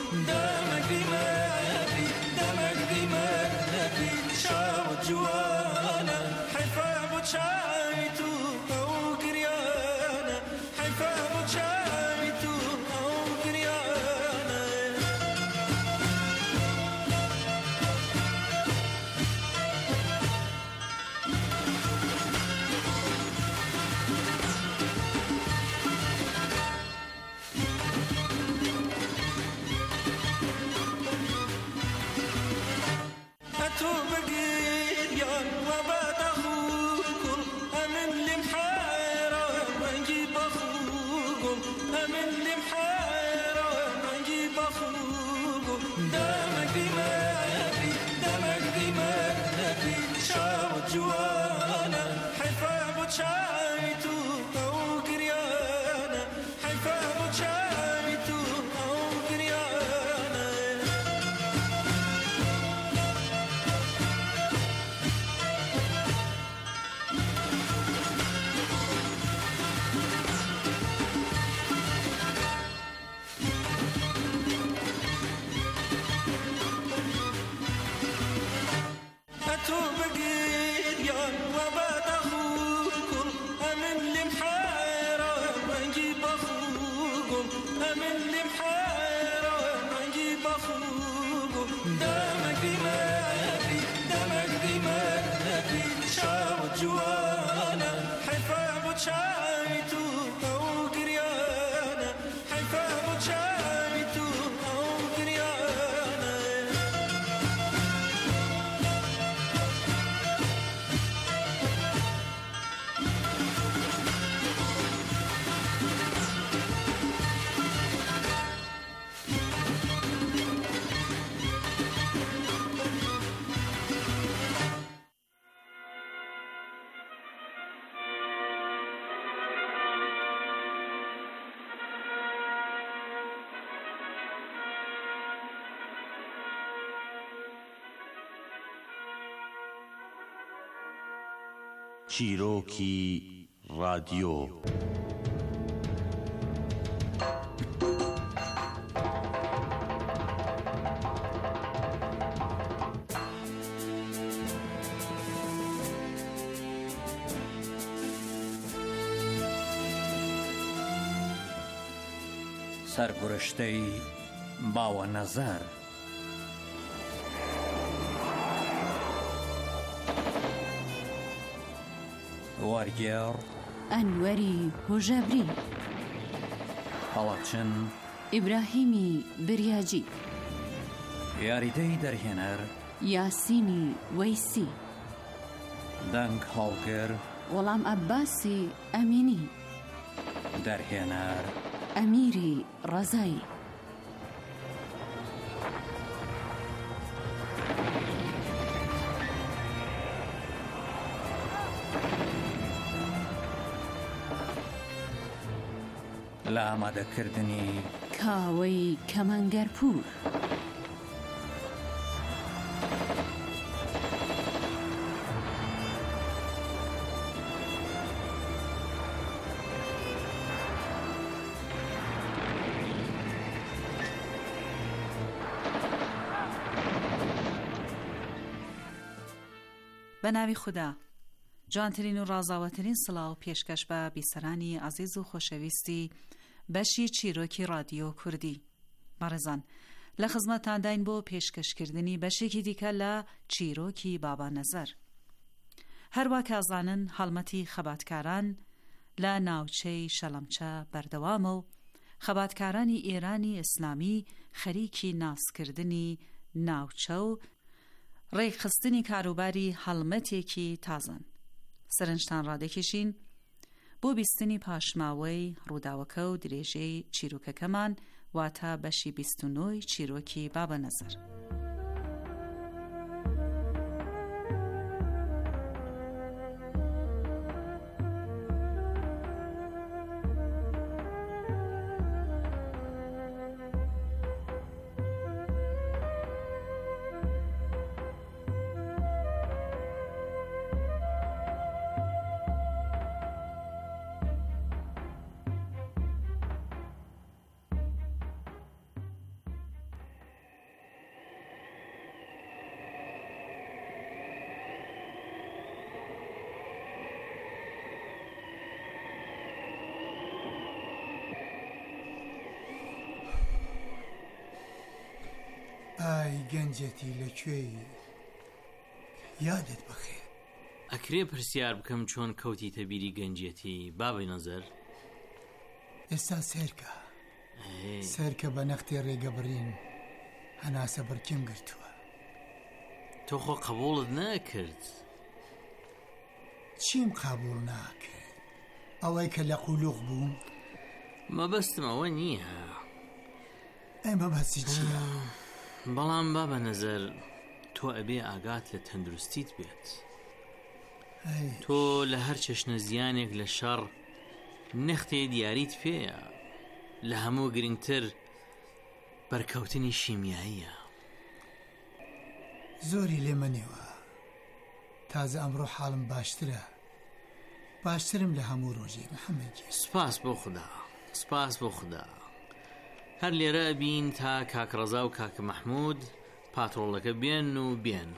دمك دماغي دمك دماغي شاوت جوانا حيفا بتشايتو أو قريانا حيفا بتشايتو أو قريانا جوانا حيفا بتشايتو أو قريانا حيفا بتشايتو أو قريانا جوانا حيفا بتشايتو أو قريانا حيفا بتشايتو أو قريانا چیرۆکی رادیۆ سەرگوڕشتەی باوە نەزەر وەرگێڕ ئەنوەری هۆژەبری هەڵەچن ئیبراهیمی بریاجی یاریدەی دەرهێنەر یاسینی وەیسی دەنگ هەڵگر وەڵام عەباسی ئەمینی دەرهێنەر ئەمیری ڕەزایی لە ئامادەکردنی کاوەی کەمەنگەرپوور بە ناوی خوددا، جوانترین و ڕازاوەترین سڵاو پێشکەش بە بیسەرانی عەزیز و خۆشەویستی بەشی چیرۆکی رادیۆ کوردی. بەڕێزان، لە خزمەتانداین بۆ پێشکەشکردنی بەشێکی دیکە لە چیرۆکی بابا نەزەر. هەروە کازانن هەڵمەتی خەباتکاران لە ناوچەی شەڵەمچە بەردەوامە و خەباتکارانی ئێرانی ئیسلامی خەریکی ناسکردنی ناوچە و ڕێکخستنی کاروباری هەڵمەتێکی تازن. سەرنجتان ڕادەکێشین بۆ بیستنی پاشماوەی ڕووداوەکە و درێژەی چیرۆکەکەمان، واتە بەشی بیست و نۆی چیرۆکی بابا نەزەر. ئای گەنجەتی لەکوێی یادت بەخێر. ئەکرێ پرسیار بکەم چۆن کەوتیتە بیری گەنجەتی بابی نەزەر؟ ئێستا سێرکە سێرکە بە نەختی ڕێگە بڕین هەناسە بڕکیم گرتووە. تۆ خۆ قبوڵت نەکرد؟ چیم قبول ناکرد؟ ئەوەی کە لە قولوق بووم مەبەستم ئەوە نییە. ئەی مەبەستی چییە؟ بەڵام بابە نەزەر تۆ ئەبێ ئاگات لە تەندروستیت بێت. تۆ لە هەر چەشنە زیانێک لە شەڕ نەختێ دیاریت پێیە. لە هەموو گرنگتر بەرکەوتنی شیمیاییە. زۆری لێ منێوە. تازە ئەمڕۆ حاڵم باشترە، باشترم لە هەموو ڕۆژێ. محەممەدی سپاس بۆ خوددا، سپاس بۆ خوددا. هەر لێرە بین تا کاکڕەزا و کاکە مەحموود پاتڕۆڵەکە بێن و بێن.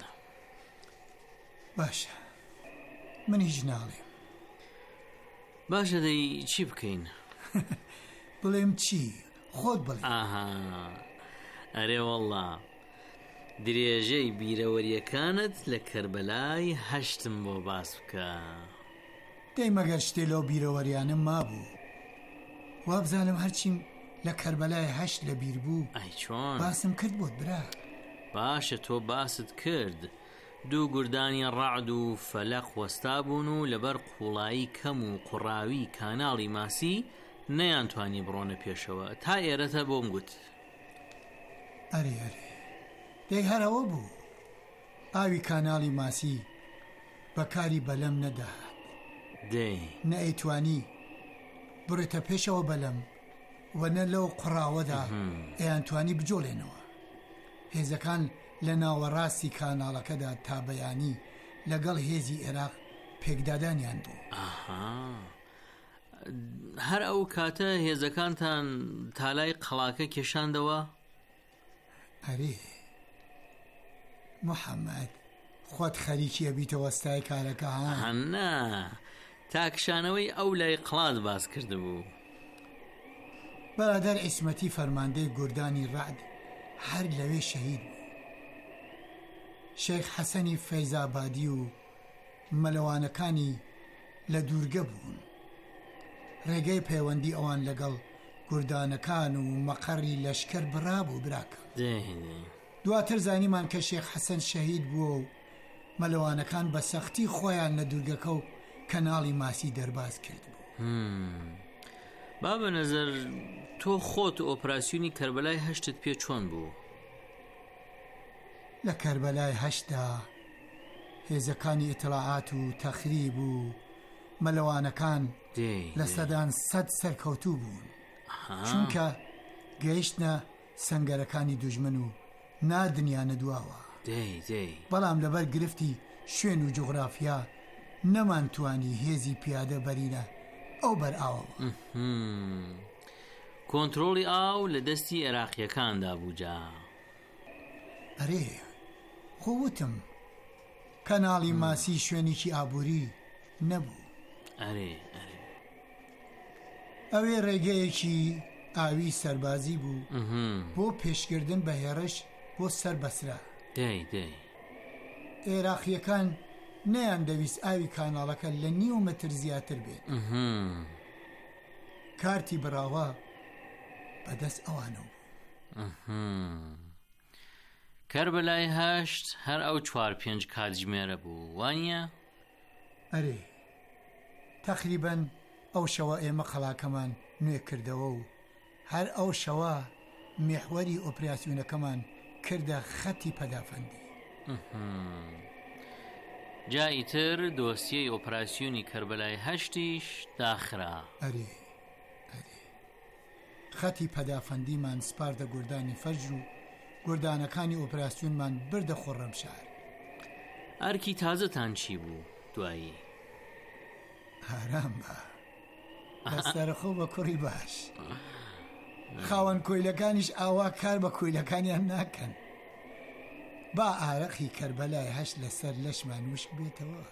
باشە، من هیچ ناڵێم. باشە دەی چی بکەین؟ بڵێم چی؟ خۆت بڵێ. ئاها ئەرێ وەڵڵا درێژەی بیرەوەریەکانت لە کەربەلای هەشتم بۆ باس بکە. دەی مەگەر شتێ لەو بیرەوەریانم مابوو وابزانم هەرچیم لە کەربەلای هەشت لە بیر بوو. ئەی چۆن باسم کرد بۆت برا. باشە تۆ باست کرد. دوو گوردانی ڕعد و فەلەق وەستا بوون و لەبەر قوڵایی کەم و قوڕاوی کاناڵی ماسی نەیانتوانی بڕۆنە پێشەوە. تا ئێرەتە بۆم گوت. ئەرێ ئەرێ دەی هەرەوە بوو. ئاوی کاناڵی ماسی بەکاری بەلەم نەداهات. دەی نەئەیتوانی بڕێتە پێشەوە بەلەم وەنە لەو قوڕاوەدا ئەیانتوانی بجۆڵێنەوە. هێزەکان لە ناوەڕاستی کاناڵەکەدا تا بەیانی لەگەڵ هێزی عێراق پێکدادانیان بوو. ئاها هەر ئەو کاتە هێزەکانتان تالای قەڵاکە کێشاندەوە؟ ئەرێ محەممەد خۆت خەریکیە بیتەوە وەستای کارەکە. هەنا تاکشانەوەی ئەو لای قڵات باس کرده بوو. بەرادەر عیسمەتی فەرماندەی گوردانی ڕعد هەر لەوێ شەهید بوو. شێخ حەسەنی فەیزابادی و مەلەوانەکانی لە دوورگە بوون. ڕێگەی پەیوەندی ئەوان لەگەڵ گوردانەکان و مەقەڕی لەشکەر بڕابوو براکە. دواتر زانیمان کە شێخ حەسەن شەهید بووە و مەلەوانەکان بە سەختی خۆیان لە دوورگەکە و کەناڵی ماسی دەرباز کرد بوو. بابە نەزەر تۆ خۆت ئۆپراسیۆنی کەربەلای هەشتت پێ چۆن بوو؟ لە کەربەلای هەشتدا هێزەکانی ئیتلاعات و تەخریب و مەلەوانەکان لە سەدان سەد سەرکەوتوو بوون. چونکە گەیشتنە سەنگەرەکانی دوژمن و نادنیانە دواوە. بەڵام لەبەر گرفتی شوێن و جوغرافیا نەمانتوانی هێزی پیادە بەرینە ئەو بەرئاوەوە. کۆنتڕۆڵی ئاو لە دەستی عێراقیەکاندا بووجا. ئەرێ خۆوتم کەناڵی ماسی شوێنێکی ئابووری نەبوو. ئەرێ ئەرێ ئەوێ ڕێگەیەکی ئاوی سەربازی بوو بۆ پێشکردن بە هێرش بۆ سەر بەسرا. دەی دەی عێراقیەکان نەیان دەویست ئاوی کاناڵەکە لە نیو مەتر زیاتر بێت. کارتی براوە بەدەست ئەوانە بوو. کەربەلای هەشت هەر ئەو چوار پێنج کاتژمێرە بوو وانە؟ ئەرێ تەقریبەن ئەو شەوە ئێمە قەڵاکەمان نوێ کردەوە و هەر ئەو شەوە مێحوەری ئۆپراسیۆنەکەمان کردە خەتی پەدافەندی. جاییتر دۆسیەی ئۆپراسیۆنی کەربەلای هەشتیش داخرا. ئەرێ ئەرێ خەتی پەدافەندیمان سپاردە گوردانی فەرج و گوردانەکانی ئۆپراسیۆنمان بردە خۆڕەمشار. ئەرکی تازەتان چی بوو دوایی؟ هارام بە دەستەرخۆ بە کوڕی باش. خاوەن کۆیلەکانیش ئاوا کار بە کۆیلەکانیان ناکەن. با ئارەقی کەربەلای هەشت لەسەر لەشمان وشک بێتەوە.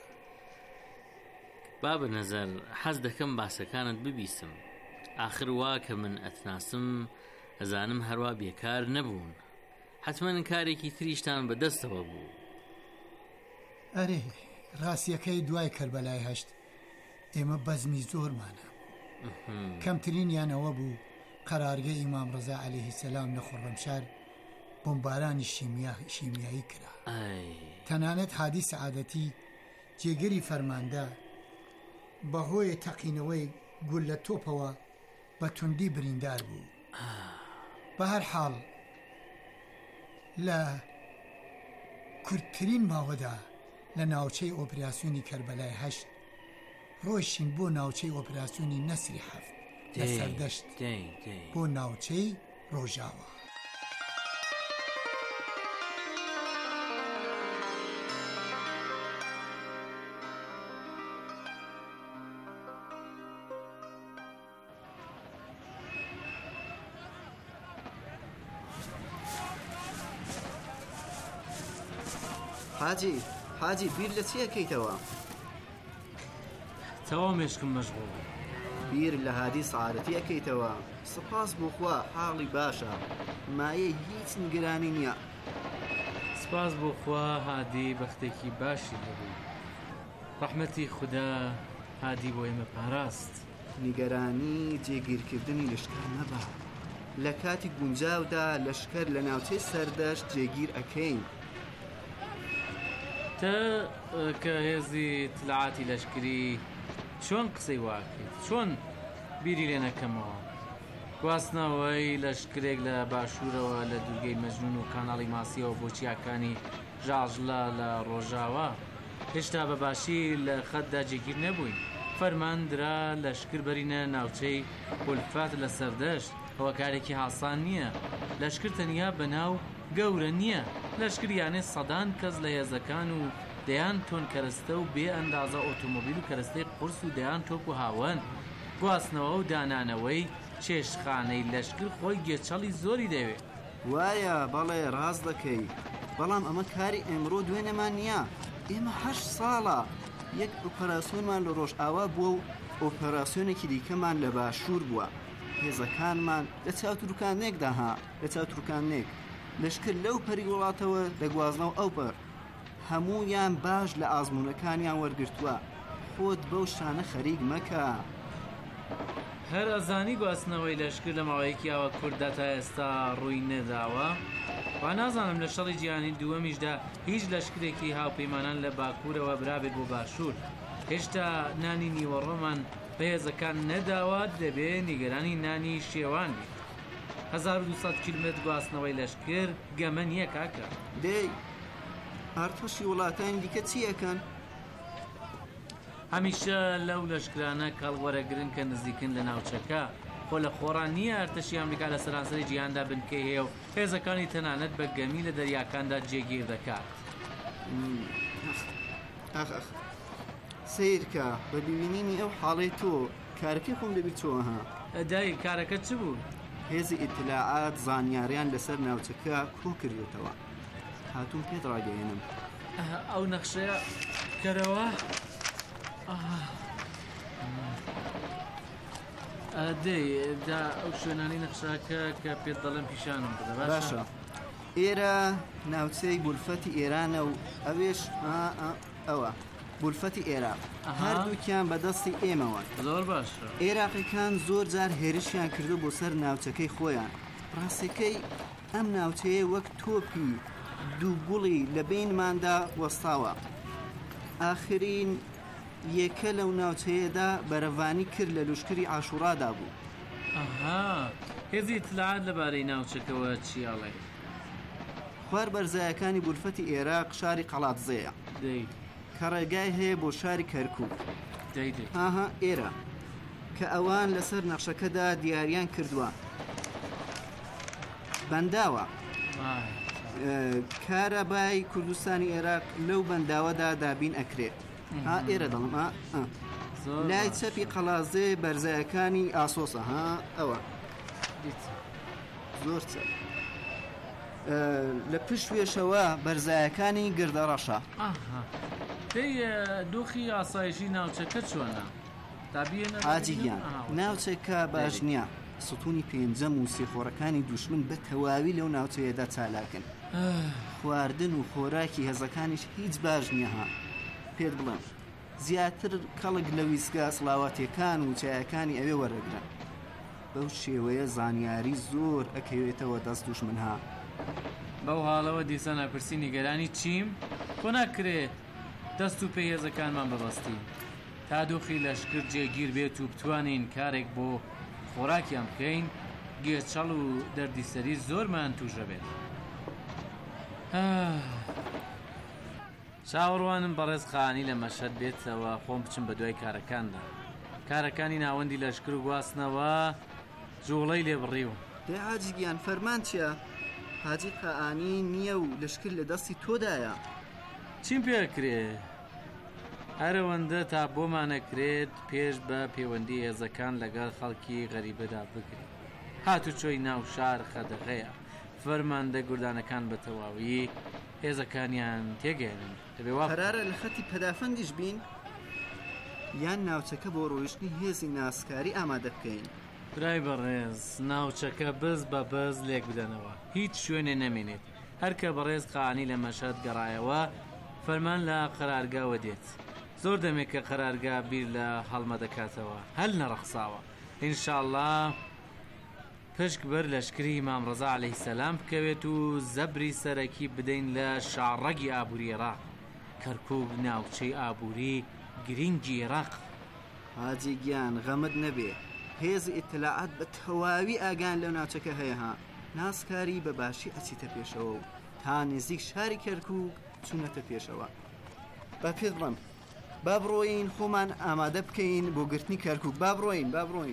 بابە نەزەر حەز دەکەم باسەکانت ببیسم. ئاخر وا کە من ئەتناسم ئەزانم هەروە بێکار نەبوون. حتمما کارێکی تریشتان بەدەستەوە بوو. ئەرێ ڕاستیەکەی دوای کەربەلای هەشت ئێمە بەزمی زۆرمانە کەمترینیانەوە بوو قەرارگە ئیمام ڕەزا عەلەیهی سەلام لە خۆڕەمشار بۆمبارانی شیمیایی کرا. تەنانەت هادی سەعادەتی جێگەری فەرماندە بەهۆی تەقینەوەی گول لە تۆپەوە بە توندی بریندار بوو. بە هەر حاڵ لە کورتترین ماوەدا لە ناوچەی ئۆپراسیۆنی کەربەلای هەشت ڕۆیشین بۆ ناوچەی ئۆپراسیۆنی نەسری حەفت لە سەردەشت بۆ ناوچەی ڕۆژاوە. حاجی حاجی بیر لە چیەکەیتەوە؟ تەواو مێشکم مەشغوڵ. بیر لە هادی سەعادەتی ئەکەیتەوە. سپاس بۆخوا حاڵی باشە، مایە هیچ نیگەرانی نییە. سپاس بۆخوا هادی بەختێکی باشی هەبوو. ڕەحمەتی خوددا هادی بۆ ئێمە پاراست. نیگەرانی جێگیرکردنی لەشکر نەبا. لە کاتی گونجاودا لەشکر لە ناوچەی سەردەشت جێگیر ئەکەین. تە کە هێزی تلعاتی لەشکری چۆن قسەی واکەیت؟ چۆن بیری لێ نەکەمەوە؟ گواستنەوەی لەشکرێک لە باشوورەوە لە دوورگەی مەجنون و کاناڵی ماسیەوە بۆ چیاکانی ژاژلا لە ڕۆژاوە هێشتا بەباشی لە خەتدا جێگیر نەبووین. فەرماندرا لەشکر بەرینە ناوچەی ئولفات لە سەردەشت. ئەوە کارێکی هاسان نییە. لەشکر تەنیا بەناو گەورە نییە. لەشکریانێ سەدان کەس لە هێزەکان و دەیان تۆن کەرەستە و بێ ئەندازە ئۆتۆمۆبیل و کەرەستەی قورس و دەیان تۆپ و هاوەن. گواستنەوە و دانانەوەی چێشخانەی لەشکر خۆی گێچەڵی زۆری دەوێت. وایە بەڵێ ڕاست دەکەی، بەڵام ئەمە کاری ئێمڕۆ دوێنەمان نییە. ئێمە هەشت ساڵە یەک ئۆپەراسیۆنمان لە ڕۆژئاوا بووە و ئۆپەراسیۆنێکی دیکەمان لە باشوور بووە. هێزەکانمان لە چاوتروکانێکدا ها لە چاوتروکانێک لەشکر لەو پەری وڵاتەوە دەگوازنەوە ئەو پەر هەموویان باش لە ئازمونەکانیان وەرگرتووە. خۆت بەو شانە خەریک مەکە. هەر ئەزانی گواستنەوەی لەشکر لە ماوەیەکی ئەوە کووردا تا ئێستا ڕووی نەداوە. وا نازانم لە شەڕی جیهانی دووەمیشدا هیچ لەشکرێکی هاوپەیمانان لە باکوورەوە برابێت بۆ باشوور. هێشتا نانی نیوەڕۆمان بە هێزەکان نەداوە، دەبێ نیگەرانی نانی شێوان بیت. هەزار و دووسەد کیلومتر گواستنەوەی لەشکر گەمە نییە کاکە. دەی ئارتۆشی وڵاتانی دیکە چیەکەن؟ هەمیشە لەو لەشکرانە کاڵوەرەگرن کە نزیکن لە ناوچەکە. خۆ لە خۆڕان نییە ئەرتەشی ئەمریکا لە سەرانسەری جیهاندا بنکەی هەیە و هێزەکانی تەنانەت بە گەمی لە دەریاکاندا جێگیر دەکات. ئەخ ئەخ سیرکە بە ببینینی ئەو حاڵەی تۆ کارەکەی خۆم دەبیت چۆوە ها. دای کارەکە چ بوو؟ هێزی ئیتلاعات زانیاریان لەسەر ناوچەکە کۆ کردێتەوە. هاتوون پێت ڕاگەێنم. ئەو نەخشەیە کەرەوە دەی دا ئەو شوێنانی نەخشاکە کە پێت دەڵێم پیشانم بدە. باشە. ئێرە ناوچەی بولفەتی ئێرانە و ئەوێش ئەوە بولفەتی عێراق. هەردووکیان بەدەستی ئێمەوە. زۆر باشە. عێراقیەکان زۆر جار هێرشیان کردو بۆ سەر ناوچەکەی خۆیان. ڕاستەکەی ئەم ناوچەیە وەک تۆپی دوو گوڵی لە بینماندا وەستاوە. ئاخرین یەکە لەو ناوچەیەدا بەرەڤانی کرد لە لوشکری عاشوڕادا بوو. ئەها هێزی ئیتلاعات لەبارەی ناوچەکەوە چیاڵێ؟ خوار بەرزایەکانی بولفەتی عێراق شاری قەڵاتزەیە. دەی کە ڕێگای هەیە بۆ شاری کەرکووک. دەی دەی ئاها ئێرە کە ئەوان لەسەر نەخشەکەدا دیاریان کردووە. بەنداوە کارەبای کوردستانی عێراق لەو بەنداوەدا دابین ئەکرێت. ها ئێرە دەڵم لای چەپی قەڵازێ بەرزایەکانی ئاسۆسە. ها ئەوە زۆر چەپ. لە پشت وێشەوە بەرزایەکانی گردەڕەشە. دەی دۆخی ئاسایشی ناوچەکە چۆنە؟ حاجیگیان ناوچێکە باش نییە. ستوونی پێنجەم و سێخۆڕەکانی دوشمن بە تەواوی لەو ناوچەیەدا چالاکن. خواردن و خۆراکی هێزەکانیش هیچ باش نییەها. پێت بڵێم زیاتر کەڵک لە ویسگا سڵاواتیەکان و چایەکانی ئەوێ وەرەگرن. بەو شێوەیە زانیاری زۆر ئەکەوێتەوە دەست دوشمنها. بەو حاڵەوە دیسە نەپرسی نیگەرانی چیم خۆ ناکرێت دەست و پێ هێزەکانمان ببەستی تا دۆخی لەشکر جێگیر بێت و بتوانین کارێک بۆ خۆراکیان بکەین گێچەڵ و دەردی سەری زۆرمان تووشە بێت. چاوەڕوانم بەڕێز خانی لە مەشەد بێتەوە خۆم بچم بە دوای کارەکاندا. کارەکانی ناوەندی لەشکر و گواستنەوە جوڵەی لێ بڕیوە. دێ حاجی گیان فەرمان چییە؟ حاجی قەئانی نییە و لەشکر لە دەستی تۆدایە. چیم پێکرێ؟ هەرەوەندە تا بۆمانەکرێت پێش بە پەیوەندی هێزەکان لەگەڵ خەڵکی غەریبەدا بگرێت. هاتو چۆی ناو شار خەدەغەیە فەرماندە گوردانەکان بە تەواوی هێزەکانیان تێگەێنن. قەرارە لە خەتی پەدافەندیش بین یان ناوچەکە بۆ ڕۆیشتنی هێزی ناسکاری ئامادە بکەین. برای بەڕێز ناوچەکە بز بە بەز لێک بدەنەوە هیچ شوێنێ نەمێنێت. هەرکە بەڕێز قانی لە مەشەد گەڕایەوە فەرمان لە قەرارگاوە دێت. زۆر دەمێک کە قەرارگا بیر لە هەڵمە دەکاتەوە هەل نەڕەخساوە. ئینشاءڵڵا پشک بەر لەشکری ئیمام ڕەزا عەلەیهی سەلام بکەوێت و زەبری سەرەکی بدەین لە شاڕەگی ئابووری عێراق. کەرکووک ناوچەی ئابووری گرنگی عێراق. حاجی گیان غەمت نەبێ هێزی ئیتلاعات بە تەواوی ئاگان لەو ناوچەکە هەیەها. ناسکاری بە باشی ئەچیتە پێشەوە و تا نزیک شاری کەرکووک چوونەتە پێشەوە. با پێت بڵێم با بڕۆین خۆمان ئامادە بکەین بۆ گرتنی کەرکووک. با بڕۆین با بڕۆین.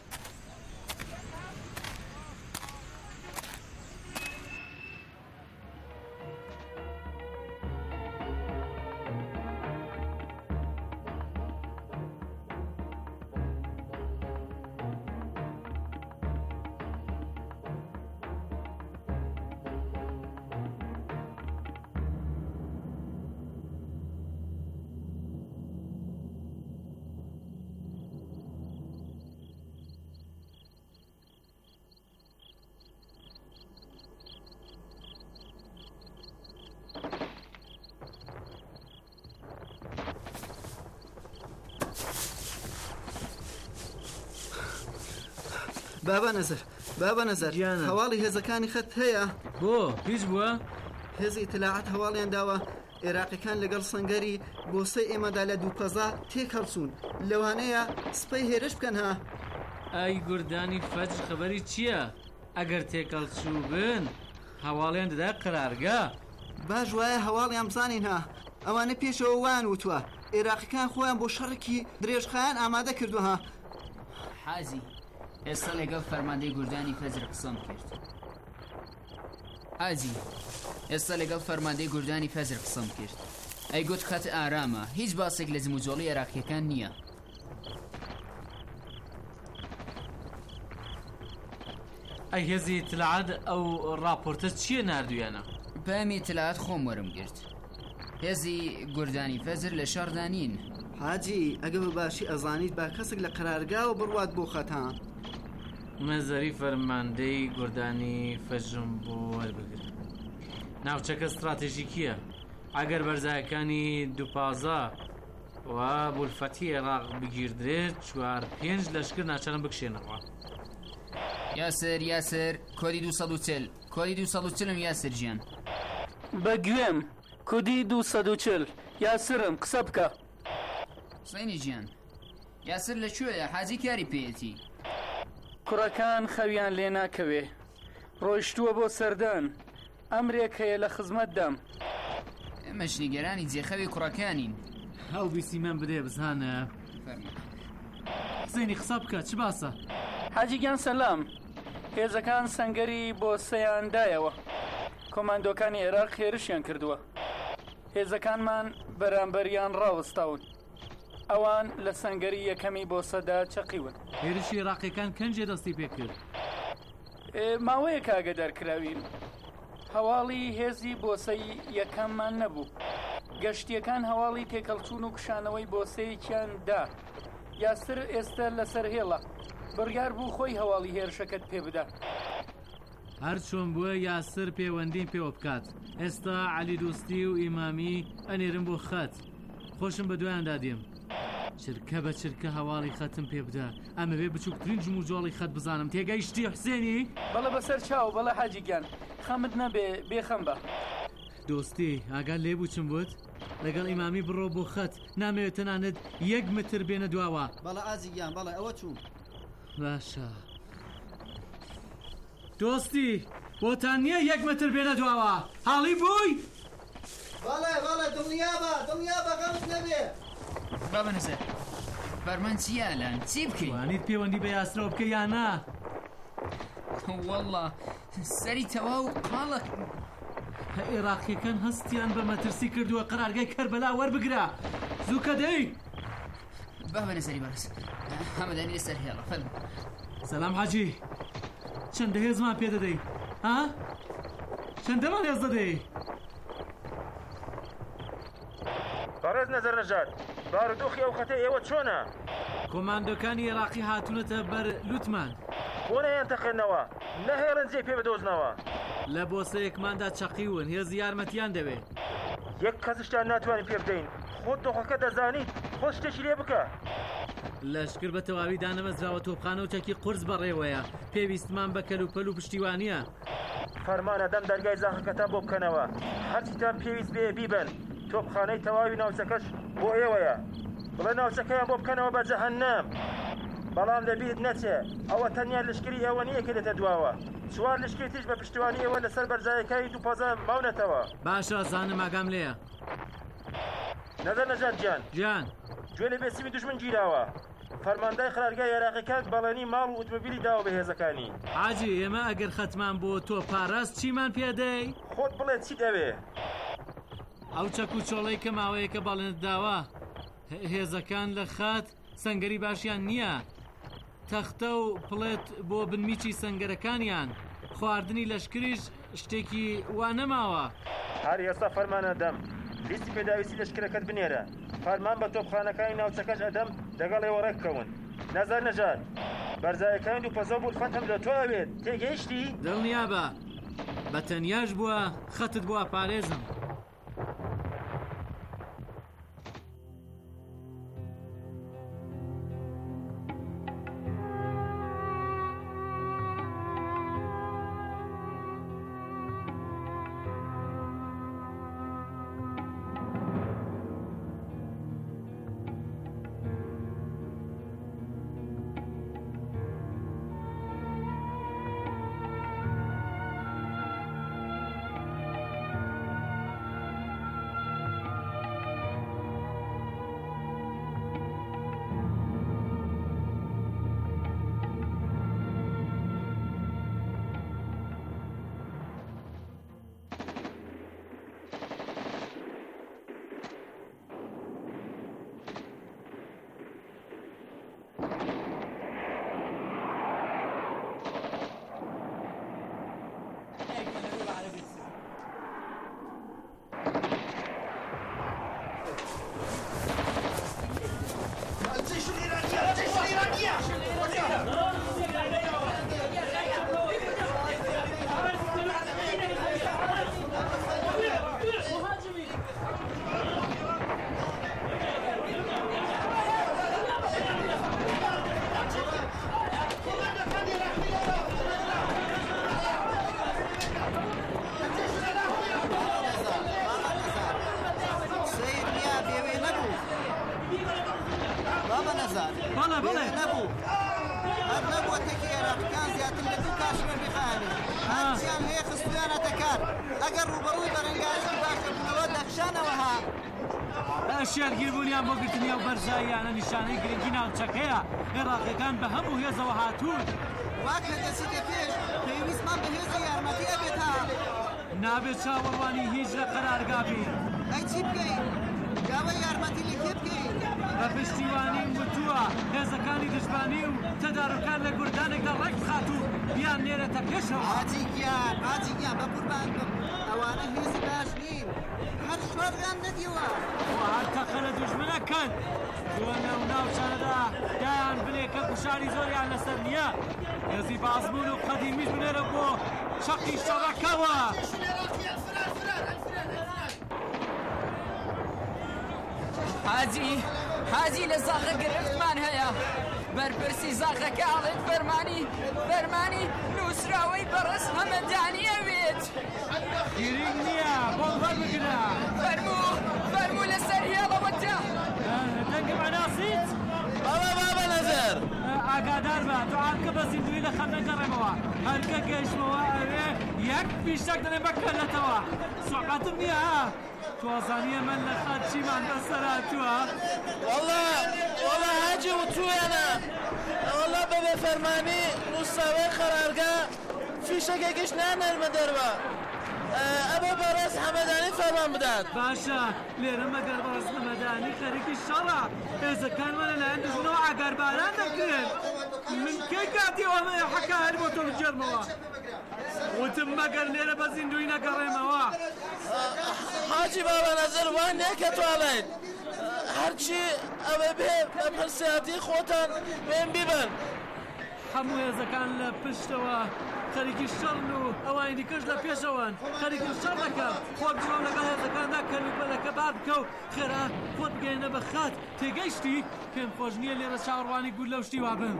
بابا نەزەر بابا نەزەر هەواڵی هێزەکانی خەت هەیە؟ بۆ هیچ بووە؟ هێزی ئیتلاعات هەواڵیان داوە عێراقیەکان لەگەڵ سەنگەری بۆسەی ئێمەدا لە دووپەزا تێک هەڵچوون. لەوانەیە سپەی هێرش بکەن ها. ئای گوردانی فەجر خەبەری چییە؟ ئەگەر تێکەڵ چوو بن هەواڵیان دەدا قەرارگا. باش وایە هەواڵیان بزانین ها. ئەوانە پێشەوە وان وتووە عێراقیەکان خۆیان بۆ شەڕێکی درێژخایان ئامادە کردووە. حازی ئێستا لەگەڵ فەرماندەی گوردانی فەجر قسەم کرد. حاجی ئێستا لەگەڵ فەرماندەی گوردانی فەجر قسەم کرد. ئەی گوت کات ئارامە هیچ باسێک لە زموجۆڵی عێراقیەکان نییە. ئەی هێزی ئیتلاعات ئەو ڕاپۆرتە چییە ناردویانە؟ پامی ئیتلاعات خۆم وەرم گرت. هێزی گوردانی فەجر لە شەڕدانین. حاجی ئەگە بە باشی ئەزانیت با کەسێک لە قەرارگاوە بڕوات بۆ خەتان. مەزەری فەرماندەی گوردانی فەجرم بۆ وەربگرن. ناوچەکە استراتێژیکیە. ئەگەر بەرزایەکانی دووپازە و بولفەتی عێراق بگیردرێت چوار پێنج لەشکر ناچارن بکشێنەوە. یاسر یاسر کۆدی دو سەد و چل کۆدی دو سەد و چلم یاسر گیان. بەگوێم کۆدی دو سەد و چل یاسرم قسە بکە. حسینی گیان یاسر لەکوێیە؟ حاجی کاری پێیەتی. کوڕەکان خەویان لێ ناکەوێ ڕۆیشتووە بۆ سەردان. ئەمرێک هەیە لە خزمەتدام. ئێمەش نیگەرانی جێخەوی کوڕەکانین. هەڵبیستیمان بدێ بزانە. حسینی قسە بکە چ باسە؟ حاجیگیان سەلام. هێزەکان سەنگەری بۆ سەیاندایەوە. کۆماندۆکانی عێراق هێرشیان کردووە. هێزەکانمان بەرامبەریان ڕاوەستاون. ئەوان لە سەنگەری یەکەمی بۆ سەدا چەقیون. هێرشی عێراقیەکان کەنجێ دەستی پێ کرد؟ ماوەیە کاگە دەرکراوین. هەواڵی هێزی بۆسەی یەکەممان نەبوو. گەشتیەکان هەواڵی تێکەڵچوون و کشانەوەی بۆسەیەکیان دا. یاسر ئێستا لەسەر هێڵە. بڕیار بوو خۆی هەواڵی هێرشەکەت پێ بدە. هەر چۆن بووە یاسر پەیوەندیم پێوە بکات. ئێستا عەلی دۆستی و ئیمامی ئەنێرم بۆ خەت. خۆشم بە دوایاندا دێم. چرکە بە چرکە هەواڵی خەتم پێ بدە. ئەمە بێ بچووکترین جموجۆڵی خەت بزانم. تێگەیشتی حسێنی؟ بەڵە بەسەر چاو بەڵە حاجی گیان خەمت نەبێ بێخەم بە. دۆستی ئاگال لێبوو چم بوت؟ لەگەڵ ئیمامی بڕۆ بۆ خەت نامەوێت تەنانەت یەک متر بێنە دواوە. بەڵە ئازی گیان بەڵە ئەوە چوو. باشە دۆستی بۆتان نییە یەک متر بێنە دواوە هاڵی بووی؟ بەڵێ بەڵێ دڵنیا بە دڵنیا بە غەمت نەبێ. بابە نەزەر فەرمان چیە ئەلان چی بکەین؟ وانیت پەیوەندی بە یاسرەوە بکە یان نا؟ وەڵڵا سەری تەواو قاڵە. عێراقیەکان هەستیان بە مەترسی کردووە قەرارگای کەربەلا وەربگرە. زووکە دەی؟ بابە نەزەری بەڕێز هەمەدانی لەسەر هێڵە فەرمە. سەلام حاجی چەندە هێزمان پێ دەدەی؟ ها؟ چەندەمان هێز دەدەی؟ بەڕێز نەزەر نەژاد بارودۆخی ئەو خەتە ئێوە چۆنە؟ کۆماندۆکانی عێراقی هاتوونەتە بەر لوتمان. بۆ نەیان تەقێنەوە نەهێڵن جێ پێ بدۆزنەوە. لە بۆسەیەکماندا چەقیون هێزی یارمەتیان دەوێت. یەک کەسشتان ناتوانین پێ بدەین. خۆت دۆخەکە دەزانیت خۆت شتێکی لێ بکە. لەشکر بە تەواوی دانەمەزراوە تۆپخانە و چەکی قورس بەڕێوەیە. پێویستمان بە کەلوپەل و پشتیوانیە. فەرمانە دەم دەرگای زاخەکەتان بۆ بکەنەوە. هەرچیتان پێویست بێ بیبن. تۆپخانەی تەواوی ناوچەکەش بۆ ئێوەیە. بڵێ ناوچەکەیان بۆ بکەنەوە بە جەهەنەم. بەڵام لەبیرت نەچێ ئەوە تەنیا لشکری ئێوە نییە کە دێتە دواوە. چوار لشکری تیش بە پشتیوانی ئێوە لەسەر بەرزایەکانی دووپەزە ماونەتەوە. باشە زانم ئاگام لێیە. نەزەر نەژاد گیان گیان گوێ لە بێسیمی دوژمن گیراوە. فەرماندای خەرارگای عێراقیەکان بەڵێنی ماڵ و ئۆتۆمۆبیلی داوە بە هێزەکانی. حاجی ئێمە ئەگەر خەتمان بۆ تۆ پاراست چیمان پێدەی؟ خۆت بڵێ چی دەوێ؟ ئەو چەک و چۆڵەی کە ماوەیە کە بەڵێنت داوە هێزەکان لە خەت سەنگەری باشیان نییە. تەختە و پڵێت بۆ بنمیچی سەنگەرەکانیان. خواردنی لەشکریش شتێکی وا نەماوە. هەر ئێستا فەرمانە دەم لیستی پێداویستی لەشکرەکەت بنێرە. فەرمان بە تۆپخانەکانی ناوچەکەش ئەدەم لەگەڵ ئێوە ڕێککەون. نەزار نەژاد بەرزایەکانی دووپەزە بوو فەتم لە تۆ ئەوێت تێگەیشتی؟ دڵنیا بە بە تەنیاش بووە خەتت بووە پارێزم. بەڵێ بڵێ نەبوو هەر نەبووە تێکی عێراقیەکان زیاتر لە دوو کاشمێر بخایەنێ هەرچیان هەیە خستویانەتە کار ئەگەر ڕوبەڕووی بەرەنگایشم باشکردنەوە دەخشانەوە ها شێرگیربوونیان بۆ گرتنی ئەو بەرزاییانە نیشانەی گرنگی ناوچەکەیە عێراقیەکان بە هەموو هێزەوە هاتوون واک لە دەچیتە پێش پێویستمان بە هێزی یارمەتی ئەبێت ها نابێت چاوەڕوانی هیچ لە قەرارگا بین ئەی چی بکەین داوای یارمەتی لە کێ بکەین بە پشتیوانی وتووە هێزەکانی دژبانی و تەدارکان لە گوردانێکدا ڕێک بخات و بیان نێرێتە پێشەوە حاجی گیان حاجی گیان بە قوربان بم ئەوانە هێزی باش نین هەر شۆڕیان نەدیوە هەر تەقە لە دوژمنەکەن دووە ناو ناوچانەدا دایان بنێ کە گوشاری زۆریان لەسەر نییە هێزی بازبوون و قەدیمیش بنێرە بۆ شەقی شەڕەکەوە حاجی حاجی لە زاغە گرفتمان هەیە بەرپرسی زاغەکە ئاڵێت فەرمانی فەرمانی نووسراوەی بەڕێز هەمەدانی ئەوێت گیرنگ نییە بۆڵ بەربگرە فەرموو فەرموو لەسەر هێڵەوەتە دەنگم ئەناسیت بابا بابا نەزەر ئاگادار بە دوعام کە بە زیندوی لە خەم نەگەڕێمەوە هەرکە گەیشتمەوە ئەوێ یەک پیشەک دەنێ بەکەلەتەوە سوعقەتم نییە ها توازانیە من لە خەت چیمان بەسەراتووە وەڵا وەڵا حاجی وتوویانە وەڵا بەبێ فەرمانی نووسراوەی قەرارگا فیشەکێکیش نانەرمە دەرەوە ئەبە بەڕێز هەمەدانی فەرمان بدات باشە لێرە مەگەر بەڕێز هەمەدانی خەریکی شەڕە هێزەکانمانە لەلایەن دژنەوە ئاگارباران دەکرێن من کەی کاتیەوە حەکا هەر بۆ تۆ بجێرمەوە وتم مەگەر لێرە بە زیندوی نەگەڕێمەوە حاجی بابا نەزەر وان نییە کە توانیت هەرچی ئەوە بێ بە پرسیاتی خۆتان وێن بیبن هەموو هێزەکان لە پشتەوە خەریکی شەڕن و ئەوانی دیکەش لە پێشەوەن خەریکی شەڕ دەکەم خۆت بژۆم لەگەڵ هێزەکاندا کەلوپەلەکە بار بکە و خێرا خۆت بگەینە بە خات تێگەیشتی پێم خۆش نییە لێرە چاوەڕوانی گول لەو شتی وابم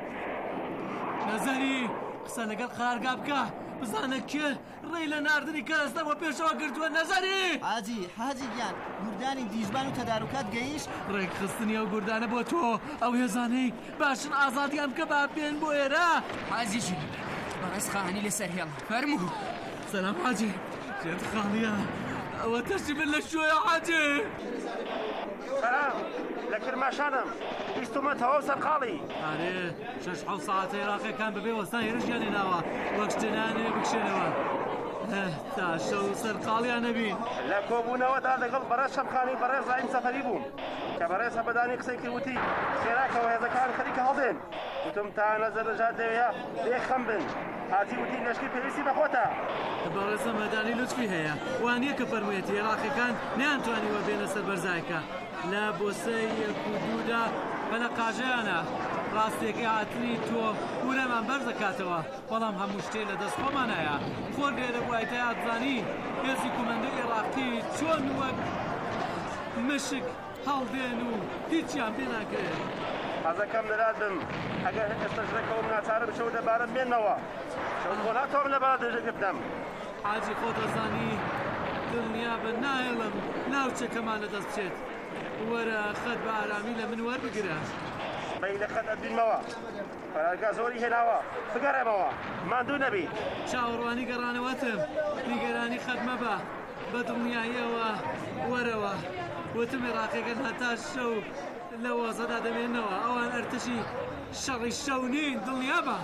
نەزەری قسە لەگەڵ قەرارگا بکە بزانە کێ ڕێی لە ناردنی کەرەستەوە پێشەوە گرتووە نەزەری حاجی حاجی گیان گوردانی دیژبان و تەدارکات گەیشت ڕێک خستنی ئەو گوردانە بۆ تۆ ئەو هێزانەی باشن ئازادیان بکە با پێن بۆ ئێرە حاجیجی بەڕێز خاهەنی لەسەر هێڵ فەرموو سەلام حاجی جێت خاڵیە ئەوە تەشی بن لە شوێ حاجی سەلام لە کرماشانم بیستمە تەواو سەرقاڵی ئارێ شەش حەوت ساعتە عێراقیەکان بەبێ وەستان هێرشیان هێناوە وەک شتێنانێ بکشێنەوە تا شەو سەرقاڵیان نەبین لە کۆبوونەوەدا لەگەڵ بەڕێز شەمخانی بەڕێز زایم سەفەری بووم کە بەڕێز هەمەدانی قسەی کردوتی خێراکەوە هێزەکان خەریکە هەڵدێن وتم تا نەزەر لەژات دەوەیە لێ خەم بن حاجی وتی لەشکی پێویستی بەخۆتە بەڕێز هەمەدانی لوتفی هەیە وانییە کە فەرموویەتی عێراقیەکان نەیانتوانیوە بێنە سەر بەرزایەکە لە بۆسەی یەک و دوودا بەلە قاژەیانە ڕاستێکی هاتنی تۆ پورەمان بەرز دەکاتەوە بەڵام هەموو شتێ لە دەست خۆمانایە خۆر لێرە بوایتە یادزانی هێزی کومەندەی عێراقی چۆن وەک مشک هەڵدێن و هیچیان پێ ناکرێت حەزەکەم لەرات بم ئەگەر ئێستا ژرەکەوم ناچارم شەو دەبارم بێنەوە شەو بۆ ناتۆم لەبارە دژەکە بدەم حاجی خۆ دەزانی دڵنیا بە نایڵم ناوچەکەمان لەدەست بچێت وەرە خەت بە ئارامی لە من وەربگرە بەی لە خەت ئەدبینمەوە قەرارگا زۆری هێناوە بگەڕێمەوە ماندوو نەبی چاوەڕوانی گەڕانەوەتم نیگەرانی خەت مەبە بە دڵنیاییەوە وەرەوە وتم عێراقیەکان هەتا شەو لە وەزەدا دەمێنەوە ئەوان ئەرتەشی شەڕی شەو نین دڵنیا بە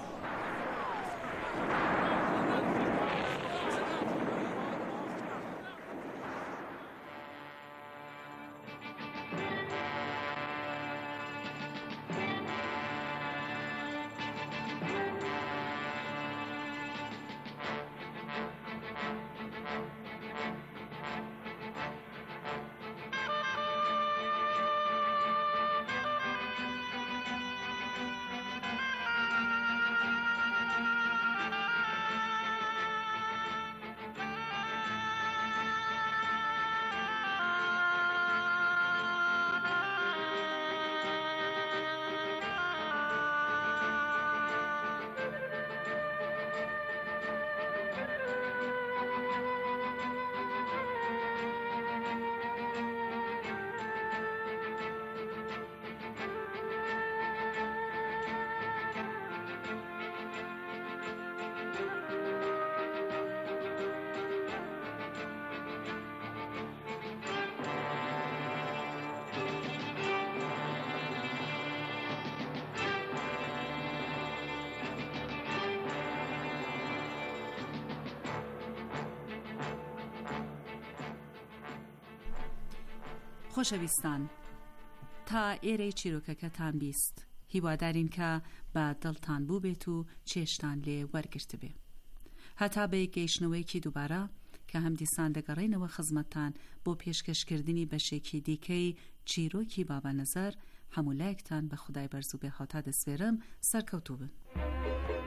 خۆشەویستان تا ئێرەی چیرۆکەکەتان بیست هیوادارین کە بە دڵتان بوو بێت و چێشتان لێ وەرگرت بێ. هەتا بە گەیشتنەوەیکی دووبارە کە هەم دیسان دەگەڕێنەوە خزمەتتان بۆ پێشکەشکردنی بەشێکی دیکەی چیرۆکی بابا نەزەر. هەموو لایەکتان بە خودای بەرز و بێهاتا دەسپێرم. سەرکەوتوو بن.